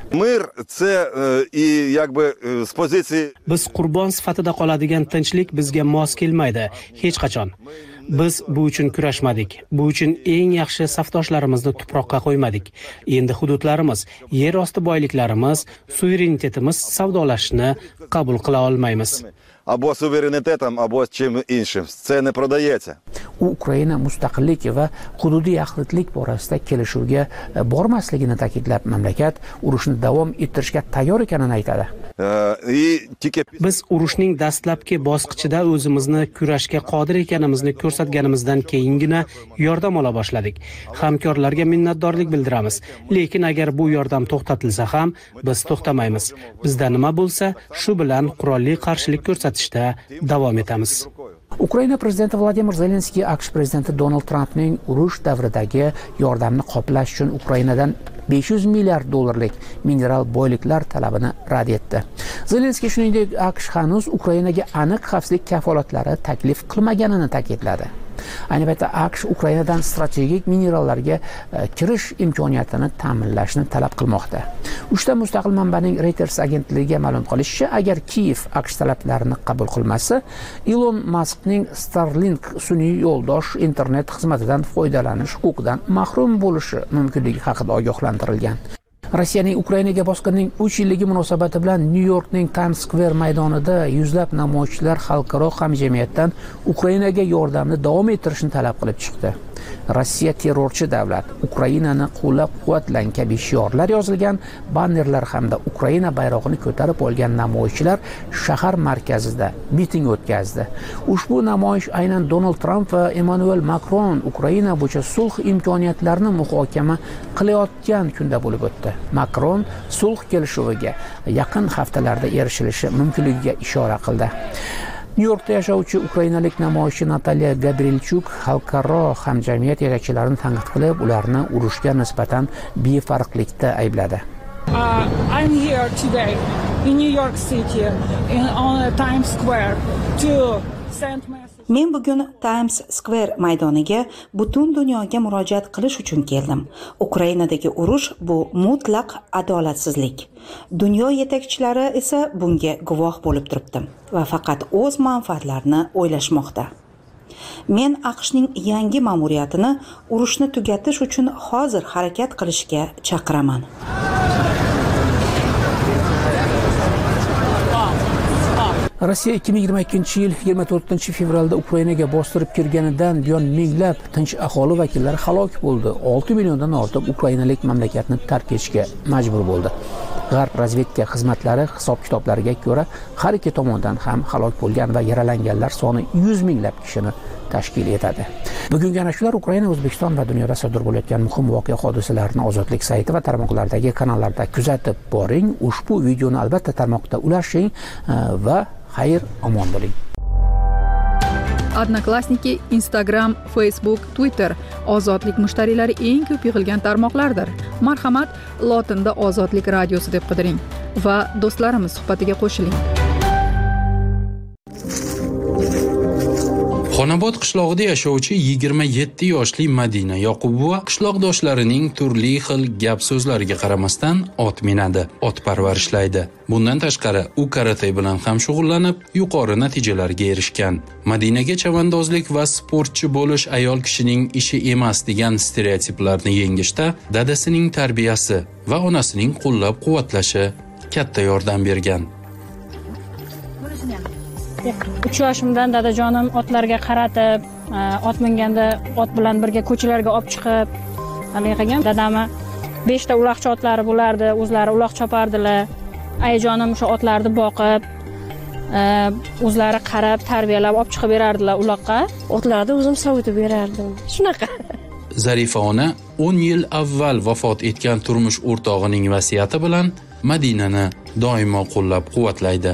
Biz qurbon sifatida qoladigan tinchlik bizga mos kelmaydi hech qachon. Biz bu uchun kurashmadik. Bu uchun eng yaxshi safdoshlarimizni tuproqqa qo'ymadik. Endi hududlarimiz, yer osti boyliklarimiz, suverenitetimiz savdolashishni qabul qila olmaymiz. Або суверенитетом, або чим іншим. Це не продається. U Ukraina mustaqillik va hududiy yaxlitlik borasida kelishuvga bormasligini ta'kidlab, mamlakat urushni davom ettirishga tayyor ekanini aytadi. Biz urushning dastlabki bosqichida o'zimizni kurashga qodir ekanimizni ko'rsatganimizdan keyingina yordam ola boshladik. Hamkorlarga minnatdorlik bildiramiz. Lekin agar bu yordam to'xtatilsa ham, biz to'xtamaymiz. Bizda nima bo'lsa, shu bilan qurolli qarshilik ko'rsatishda davom etamiz. Ukraina prezidenti Vladimir Zelenskiy AQSh prezidenti Donald Trampning urush davridagi yordamni qoplash uchun Ukrainadan besh yuz milliard dollarlik mineral boyliklar talabini rad etdi. Zelenskiy shuningdek AQSh hanuz Ukrainaga aniq xavfsizlik kafolatlari taklif qilmaganini ta'kidladi. Ayni paytda AQSh Ukrainadan strategik minerallarga kirish imkoniyatini ta'minlashni talab qilmoqda. Uchta mustaqil manbaning Reuters agentligiga ma'lum qilishicha, agar Kiyev AQSh talablarini qabul qilmasa, Elon Muskning Starlink sun'iy yo'ldosh internet xizmatidan foydalanish huquqidan mahrum bo'lishi mumkinligi haqida ogohlantirilgan. Rossiyaning Ukrainaga bosqinining uch yilligi munosabati bilan New Yorkning Times Square maydonida yuzlab namoyishchilar xalqaro hamjamiyatdan Ukrainaga yordamni davom ettirishni talab qilib chiqdi. Rossiya terrorchi davlat, Ukrainani qo'llab-quvvatlang kabi shiorlar yozilgan bannerlar hamda Ukraina bayrog'ini ko'tarib olgan namoyishchilar shahar markazida miting o'tkazdi. Ushbu namoyish aynan Donald Trump va Emmanuel Macron Ukraina bo'yicha sulh imkoniyatlarini muhokama qilayotgan kunda bo'lib o'tdi. Macron sulh kelishuviga yaqin haftalarda erishilishi mumkinligiga ishora qildi. New Yorkda yashovchi ukrainalik namoyishchi Natalya Gabrilchuk xalqaro hamjamiyat yetakchilarini tanqid qilib, ularni urushga nisbatan befarqlikda aybladi. Uh, I'm here today in New York City in on Times Square to send message. Men bugun Times Square maydoniga butun dunyoga murojaat qilish uchun keldim. Ukrainadagi urush bu mutlaq adolatsizlik. Dunyo yetakchilari esa bunga guvoh bo'lib turibdi va faqat o'z manfaatlarini o'ylashmoqda. Men AQShning yangi ma'muriyatini urushni tugatish uchun hozir harakat qilishga chaqiraman. Rossiya ikki ming yigirma ikkinchi yil yigirma to'rtinchi fevralda Ukrainaga bostirib kirganidan buyon minglab tinch aholi vakillari halok bo'ldi. olti milliondan ortiq ukrainalik mamlakatni tark etishga majbur bo'ldi. G'arb razvedka xizmatlari hisob-kitoblariga ko'ra, har ikki tomondan ham halok bo'lgan va yaralanganlar soni yuz minglab kishini tashkil etadi. Bugungi ana shular Ukraina, O'zbekiston va dunyoda sodir bo'layotgan muhim voqea hodisalarni Ozodlik sayti va tarmoqlardagi kanallarda kuzatib boring. Ushbu videoni albatta tarmoqda ulashing va xayr omon bo'ling. Odnoklassniki, Instagram, Facebook, Twitter ozodlik mushtariylari eng ko'p yig'ilgan tarmoqlardir. Marhamat, lotinda Ozodlik radiosi deb qidiring va do'stlarimiz suhbatiga qo'shiling. Xonobod qishlog'ida yashovchi yigirma yetti yoshli Madina Yoqubova qishloqdoshlarining turli xil gap so'zlariga qaramasdan ot minadi, ot parvarishlaydi. Bundan tashqari, u karate bilan ham shug'ullanib, yuqori natijalarga erishgan. Madinaga chavandozlik va sportchi bo'lish ayol kishining ishi emas degan stereotiplarni yengishda dadasining tarbiyasi va onasining qo'llab-quvvatlashi katta yordam bergan. uch yoshimdan dadajonim otlarga qaratib, ot minganda ot bilan birga ko'chalarga olib chiqib, haligi qilgan. Dadami beshta uloqcha otlari bo'lardi, o'zlari uloq chopardilar. Ayajonim o'sha otlarni boqib, o'zlari qarab, tarbiyalab olib chiqib berardilar uloqqa. Otlarni o'zim sovutib berardim. Shunaqa. Zarifa ona o'n yil avval vafot etgan turmush o'rtog'ining vasiyati bilan Madinani doimo qo'llab-quvvatlaydi.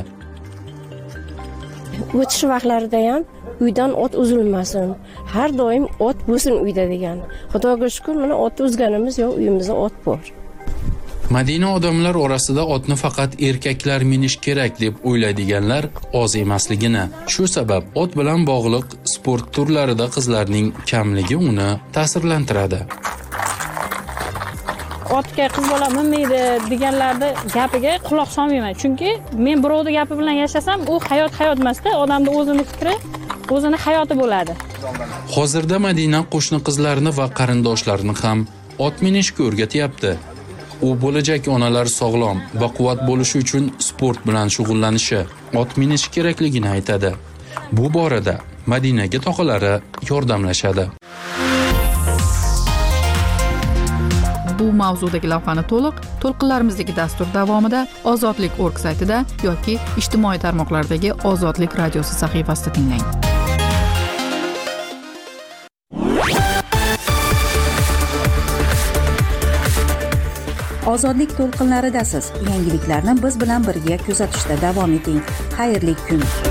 O'tish vaqtlarida ham uydan ot uzilmasin, har doim ot bo'lsin uyda degan. Xudoga shukr, mana ot uzganimiz yo'q, uyimizda ot bor. Madina odamlar orasida otni faqat erkaklar minish kerak deb o'ylaydiganlar oz emasligini. Shu sabab ot bilan bog'liq sport turlarida qizlarning kamligi uni ta'sirlantiradi. Otga qiz bola minmaydi deganlarni gapiga quloq solmayman. Chunki men birovning gapi bilan yashasam, u hayot hayot emasda, odamning o'zini fikri, o'zini hayoti bo'ladi. Hozirda Madina qo'shni qizlarini va qarindoshlarini ham ot minishga o'rgatyapti. U bo'lajak onalar sog'lom va quvvat bo'lishi uchun sport bilan shug'ullanishi, ot minish kerakligini aytadi. Bu borada Madinaga tog'alari yordamlashadi. Bu mavzudagi lavhani to'liq to'lqinlarimizdagi dastur davomida ozodlik org saytida yoki ijtimoiy tarmoqlardagi Ozodlik radiosi sahifasida tinglang. Ozodlik to'lqinlaridasiz. Yangiliklarni biz bilan birga kuzatishda davom eting. Xayrli kun.